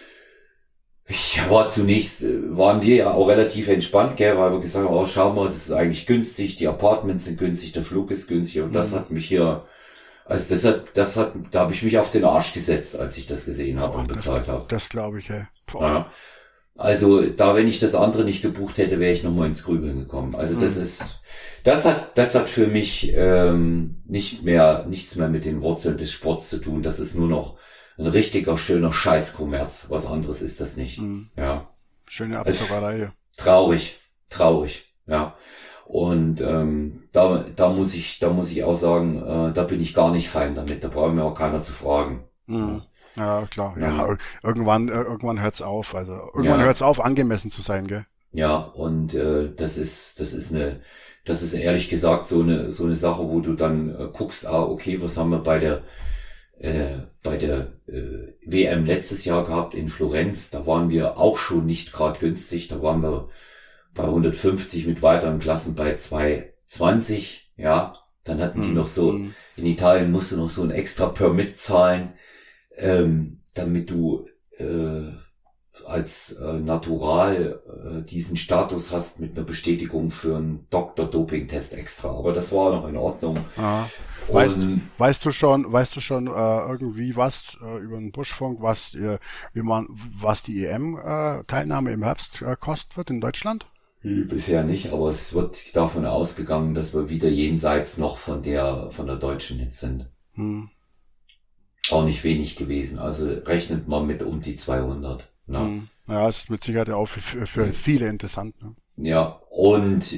ich war zunächst, äh, waren wir ja auch relativ entspannt, gell, weil wir gesagt haben, oh, schau mal, das ist eigentlich günstig, die Apartments sind günstig, der Flug ist günstig und das Mhm. hat mich hier, also das hat, das hat, da habe ich mich auf den Arsch gesetzt, als ich das gesehen habe und das bezahlt habe. das glaube ich, ey. Boah. Ja. Also da, wenn ich das andere nicht gebucht hätte, wäre ich nochmal ins Grübeln gekommen. Also das Mhm. ist, das hat, das hat für mich ähm, nicht mehr, nichts mehr mit den Wurzeln des Sports zu tun. Das ist nur noch ein richtiger, schöner Scheißkommerz. Was anderes ist das nicht. Mhm. Ja. Schöne Abzockerei hier. Traurig, traurig, ja. Und ähm, da, da muss ich, da muss ich auch sagen, äh, da bin ich gar nicht fein damit. Da braucht mir auch keiner zu fragen. Mhm. Ja, klar. Ja, Ja. ir- irgendwann, äh, irgendwann hört's auf. Also irgendwann Ja. hört's auf, angemessen zu sein, gell? Ja, und äh, das ist, das ist eine, das ist ehrlich gesagt so eine, so eine Sache, wo du dann äh, guckst, ah, okay, was haben wir bei der, äh, bei der äh, W M letztes Jahr gehabt in Florenz? Da waren wir auch schon nicht gerade günstig. Da waren wir bei hundertfünfzig mit weiteren Klassen bei zweihundertzwanzig. Ja, dann hatten die Mhm. noch so, Mhm. in Italien musst du noch so ein extra Permit zahlen, ähm, damit du äh, als äh, Natural äh, diesen Status hast mit einer Bestätigung für einen Doktor-Doping-Test extra. Aber das war noch in Ordnung. Aha. Weißt, Und weißt du schon, weißt du schon äh, irgendwie was äh, über den Buschfunk, was äh, wie man, was die E M-Teilnahme im Herbst äh, kosten wird in Deutschland? hm, bisher nicht, aber es wird davon ausgegangen, dass wir wieder jenseits noch von der von der deutschen jetzt sind. Hm. Auch nicht wenig gewesen. Also rechnet man mit um die zweihundert. Ne? Hm. Ja, ist mit Sicherheit auch für, für viele interessant. Ne? Ja, und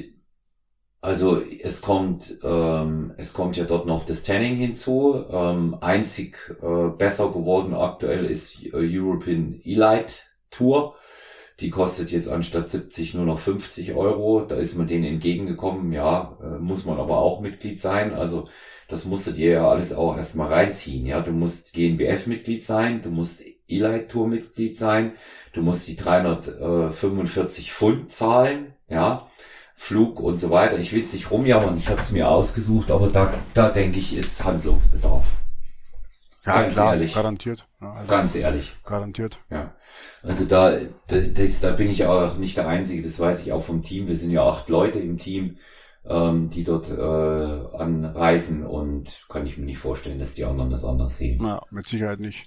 also es kommt, ähm, es kommt ja dort noch das Tanning hinzu. Ähm, einzig äh, besser geworden aktuell ist äh, European Elite Tour. Die kostet jetzt anstatt siebzig nur noch fünfzig Euro. Da ist man denen entgegengekommen. Ja, äh, muss man aber auch Mitglied sein. Also das musstet ihr ja alles auch erstmal reinziehen. Ja, du musst G N B F-Mitglied sein, du musst Elite Tour-Mitglied sein, du musst die dreihundertfünfundvierzig Pfund zahlen. Ja. Flug und so weiter. Ich will es nicht rumjammern, ich habe es mir ausgesucht, aber da, da denke ich, ist Handlungsbedarf. Ja, Ganz klar, ehrlich. garantiert. Ja, also Ganz ehrlich. garantiert. Ja. Also da, da, das, da bin ich auch nicht der Einzige, das weiß ich auch vom Team. Wir sind ja acht Leute im Team, ähm, die dort äh, anreisen und kann ich mir nicht vorstellen, dass die anderen das anders sehen. Ja, mit Sicherheit nicht.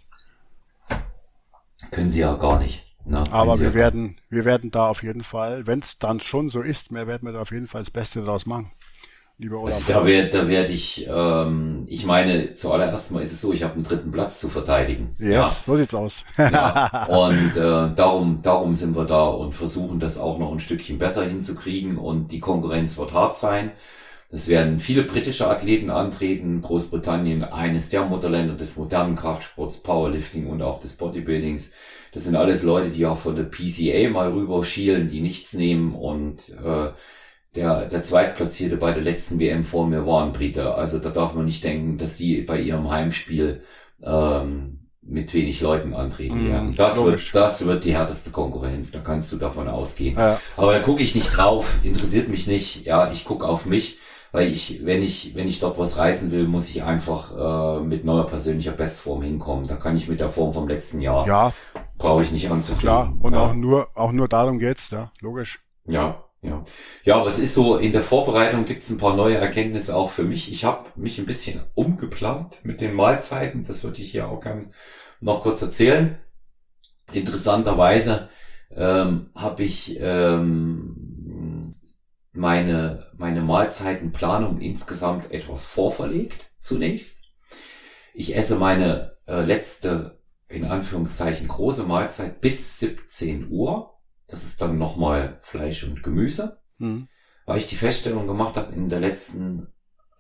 Können sie ja gar nicht. Na, können Aber sie wir ja werden, wir werden da auf jeden Fall, wenn es dann schon so ist, mehr werden wir da auf jeden Fall das Beste draus machen. Lieber Olaf. Also da werde da werd ich, ähm, ich meine, zuallererst mal ist es so, ich habe einen dritten Platz zu verteidigen. Yes, so sieht's aus. Ja, und äh, darum, darum sind wir da und versuchen das auch noch ein Stückchen besser hinzukriegen und die Konkurrenz wird hart sein. Es werden viele britische Athleten antreten, Großbritannien, eines der Mutterländer des modernen Kraftsports, Powerlifting und auch des Bodybuildings. Das sind alles Leute, die auch von der P C A mal rüber schielen, die nichts nehmen und äh, der, der Zweitplatzierte bei der letzten W M vor mir war ein Brite. Also da darf man nicht denken, dass die bei ihrem Heimspiel ähm, mit wenig Leuten antreten Mm, werden. Das logisch. wird, das wird die härteste Konkurrenz, da kannst du davon ausgehen. Ja. Aber da gucke ich nicht drauf, interessiert mich nicht. Ja, ich gucke auf mich, weil ich, wenn ich, wenn ich dort was reißen will, muss ich einfach äh, mit neuer persönlicher Bestform hinkommen. Da kann ich mit der Form vom letzten Jahr, Ja, brauche ich nicht anzutreten. klar. Und ja. auch nur, auch nur darum geht's, ja, logisch. Ja, ja. Ja, aber es ist so, in der Vorbereitung gibt's ein paar neue Erkenntnisse auch für mich. Ich habe mich ein bisschen umgeplant mit den Mahlzeiten. Das würde ich hier auch gerne noch kurz erzählen. Interessanterweise ähm, habe ich ähm, meine, meine Mahlzeitenplanung insgesamt etwas vorverlegt zunächst. Ich esse meine äh, letzte, in Anführungszeichen, große Mahlzeit bis siebzehn Uhr. Das ist dann nochmal Fleisch und Gemüse, Hm. weil ich die Feststellung gemacht habe in der letzten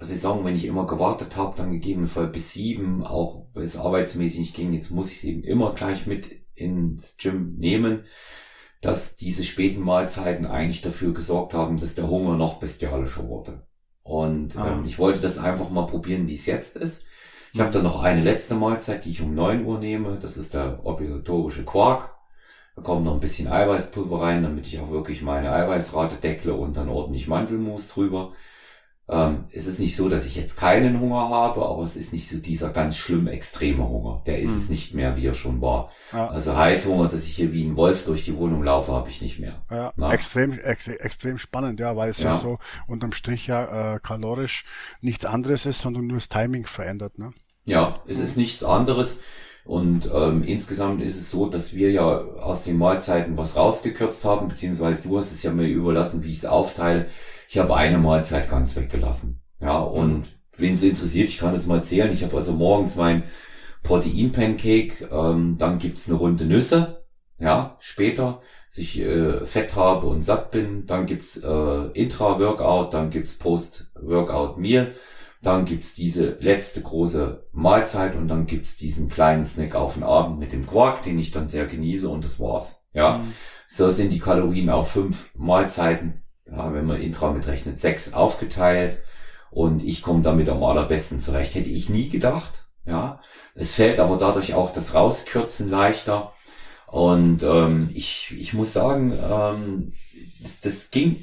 Saison, wenn ich immer gewartet habe, dann gegebenenfalls bis sieben, auch weil es arbeitsmäßig nicht ging, jetzt muss ich es eben immer gleich mit ins Gym nehmen, dass diese späten Mahlzeiten eigentlich dafür gesorgt haben, dass der Hunger noch bestialischer wurde. Und Ah. ähm, ich wollte das einfach mal probieren, wie es jetzt ist. Ich habe dann noch eine letzte Mahlzeit, die ich um neun Uhr nehme. Das ist der obligatorische Quark. Da kommt noch ein bisschen Eiweißpulver rein, damit ich auch wirklich meine Eiweißrate deckle und dann ordentlich Mandelmus drüber. Ähm, es ist nicht so, dass ich jetzt keinen Hunger habe, aber es ist nicht so dieser ganz schlimm extreme Hunger. Der ist Mhm. es nicht mehr, wie er schon war. Ja. Also Heißhunger, dass ich hier wie ein Wolf durch die Wohnung laufe, habe ich nicht mehr. Ja, Na? extrem, ex, extrem spannend, ja, weil es ja, Ja. so unterm Strich ja äh, kalorisch nichts anderes ist, sondern nur das Timing verändert, ne? Ja, es ist nichts anderes. Und ähm, insgesamt ist es so, dass wir ja aus den Mahlzeiten was rausgekürzt haben, beziehungsweise du hast es ja mir überlassen, wie ich es aufteile. Ich habe eine Mahlzeit ganz weggelassen. Ja, und wen es interessiert, ich kann das mal erzählen. Ich habe also morgens mein Protein-Pancake, ähm, dann gibt's eine Runde Nüsse, ja, später, dass ich äh, Fett habe und satt bin. Dann gibt's äh, Intra-Workout, dann gibt's Post-Workout-Meal. Dann gibt's diese letzte große Mahlzeit und dann gibt's diesen kleinen Snack auf den Abend mit dem Quark, den ich dann sehr genieße und das war's. Ja, Mhm. so sind die Kalorien auf fünf Mahlzeiten, ja, wenn man Intra mitrechnet, sechs aufgeteilt und ich komme damit am allerbesten zurecht. Hätte ich nie gedacht, ja. Es fällt aber dadurch auch das Rauskürzen leichter und ähm, ich, ich muss sagen, ähm, das, das ging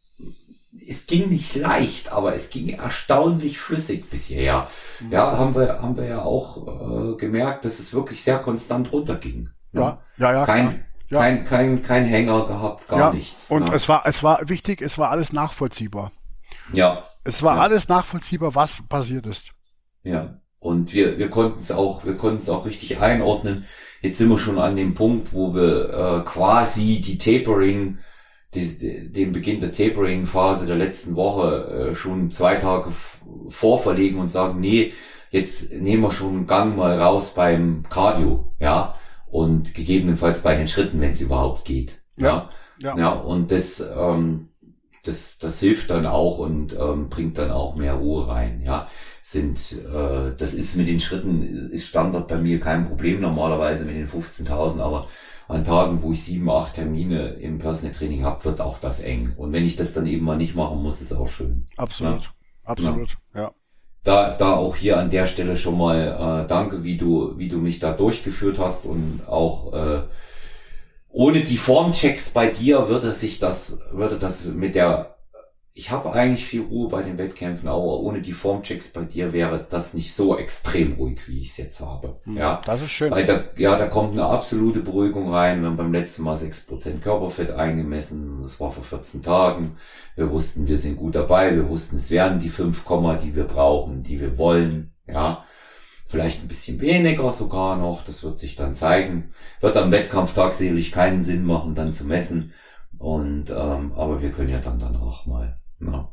Es ging nicht leicht, aber es ging erstaunlich flüssig bis hierher. Mhm. Ja, haben wir, haben wir ja auch äh, gemerkt, dass es wirklich sehr konstant runterging. Ja, ja, ja, klar. kein, Ja. kein, kein, kein Hänger gehabt, gar Ja, nichts. und ne? es war, es war wichtig, es war alles nachvollziehbar. ja, Es war Ja. alles nachvollziehbar, was passiert ist. ja. Und wir, wir konnten es auch, wir konnten es auch richtig einordnen. Jetzt sind wir schon an dem Punkt, wo wir äh, quasi die Tapering, die, den Beginn der Tapering-Phase der letzten Woche äh, schon zwei Tage f- vorverlegen und sagen, nee, jetzt nehmen wir schon einen Gang mal raus beim Cardio, ja, und gegebenenfalls bei den Schritten, wenn es überhaupt geht. Ja, Ja, ja. ja und das, ähm, das, das hilft dann auch und ähm, bringt dann auch mehr Ruhe rein, ja. Sind, äh, das ist mit den Schritten, ist Standard bei mir kein Problem, normalerweise mit den fünfzehntausend, aber an Tagen, wo ich sieben, acht Termine im Personal Training habe, wird auch das eng. Und wenn ich das dann eben mal nicht machen muss, ist auch schön. Absolut. Ja. Absolut. Ja. Da, da auch hier an der Stelle schon mal äh, danke, wie du, wie du mich da durchgeführt hast und auch äh, ohne die Formchecks bei dir würde sich das, würde das mit der, ich habe eigentlich viel Ruhe bei den Wettkämpfen, aber ohne die Formchecks bei dir wäre das nicht so extrem ruhig, wie ich es jetzt habe. Hm, Ja. Das ist schön. Weil da, ja, da kommt eine absolute Beruhigung rein. Wir haben beim letzten Mal sechs Prozent Körperfett eingemessen. Das war vor vierzehn Tagen. Wir wussten, wir sind gut dabei. Wir wussten, es werden die fünf Komma, die wir brauchen, die wir wollen. Ja, vielleicht ein bisschen weniger sogar noch. Das wird sich dann zeigen. Wird am Wettkampftag sicherlich keinen Sinn machen, dann zu messen. Und, ähm, aber wir können ja dann danach mal, ja.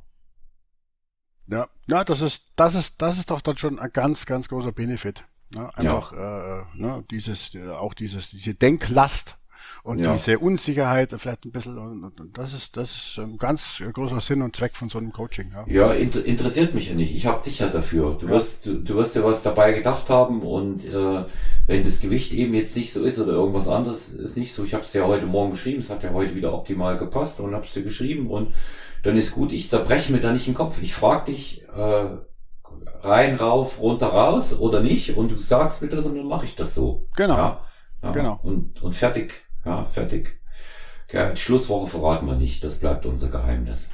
Ja, ja, das ist, das ist, das ist doch dann schon ein ganz, ganz großer Benefit. Ne? Einfach äh, ne, dieses, äh, auch dieses, diese Denklast und Ja. diese Unsicherheit vielleicht ein bisschen. Und, und das ist, das ist ein ganz großer Sinn und Zweck von so einem Coaching. Ja, Ja, inter interessiert mich ja nicht. Ich habe dich ja dafür. Du Ja. wirst, du, du wirst dir was dabei gedacht haben und äh, wenn das Gewicht eben jetzt nicht so ist oder irgendwas anderes ist nicht so. Ich habe es ja heute Morgen geschrieben. Es hat ja heute wieder optimal gepasst und hab's dir geschrieben und dann ist gut. Ich zerbreche mir da nicht den Kopf. Ich frage dich äh, rein, rauf, runter, raus oder nicht und du sagst mir das und dann mache ich das so. Genau. Ja, ja. Genau. Und und fertig. Ja, fertig. Ja, die Schlusswoche verraten wir nicht. Das bleibt unser Geheimnis.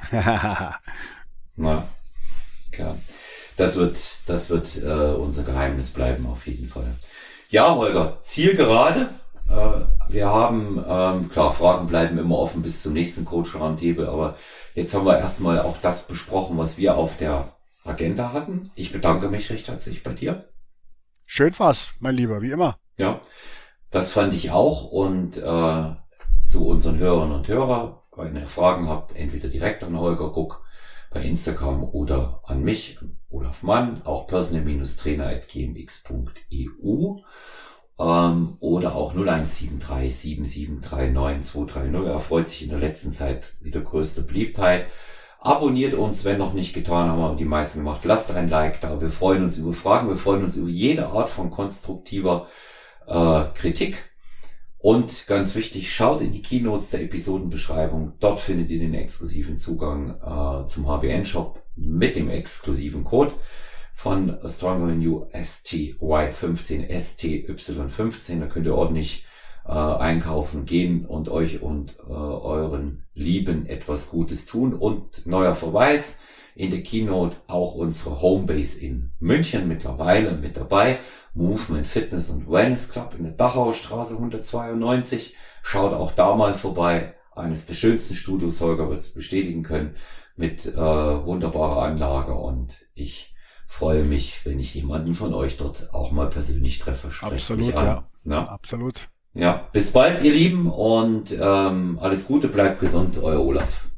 Na, klar. Das wird, das wird äh, unser Geheimnis bleiben auf jeden Fall. Ja, Holger, Zielgerade. Äh, wir haben, ähm, klar, Fragen bleiben immer offen bis zum nächsten Coach Roundtable, aber jetzt haben wir erstmal auch das besprochen, was wir auf der Agenda hatten. Ich bedanke mich recht herzlich bei dir. Schön war's, mein Lieber, wie immer. Ja, das fand ich auch und äh, zu unseren Hörern und Hörern, wenn ihr Fragen habt, entweder direkt an Holger Guck bei Instagram oder an mich, Olaf Mann, auch personal-trainer at g m x punkt e u ähm, oder auch null eins sieben drei sieben sieben drei neun zwei drei null. Er freut sich in der letzten Zeit wieder größte Beliebtheit. Abonniert uns, wenn noch nicht getan, haben wir die meisten gemacht. Lasst ein Like da. Wir freuen uns über Fragen. Wir freuen uns über jede Art von konstruktiver äh, Kritik. Und ganz wichtig, schaut in die Keynotes der Episodenbeschreibung. Dort findet ihr den exklusiven Zugang äh, zum H B N-Shop mit dem exklusiven Code von Stronger Than You S T Y fünfzehn, S T Y fünfzehn. Da könnt ihr ordentlich äh, einkaufen gehen und euch und äh, euren Lieben etwas Gutes tun. Und neuer Verweis, in der Keynote auch unsere Homebase in München mittlerweile mit dabei. Movement Fitness und Wellness Club in der Dachauer Straße hundertzweiundneunzig. Schaut auch da mal vorbei. Eines der schönsten Studios, Holger wird es bestätigen können, mit äh, wunderbarer Anlage. Und ich freue mich, wenn ich jemanden von euch dort auch mal persönlich treffe. Sprecht Absolut, mich an. ja. Ja. Absolut. Ja, bis bald, ihr Lieben, und ähm, alles Gute, bleibt gesund, euer Olaf.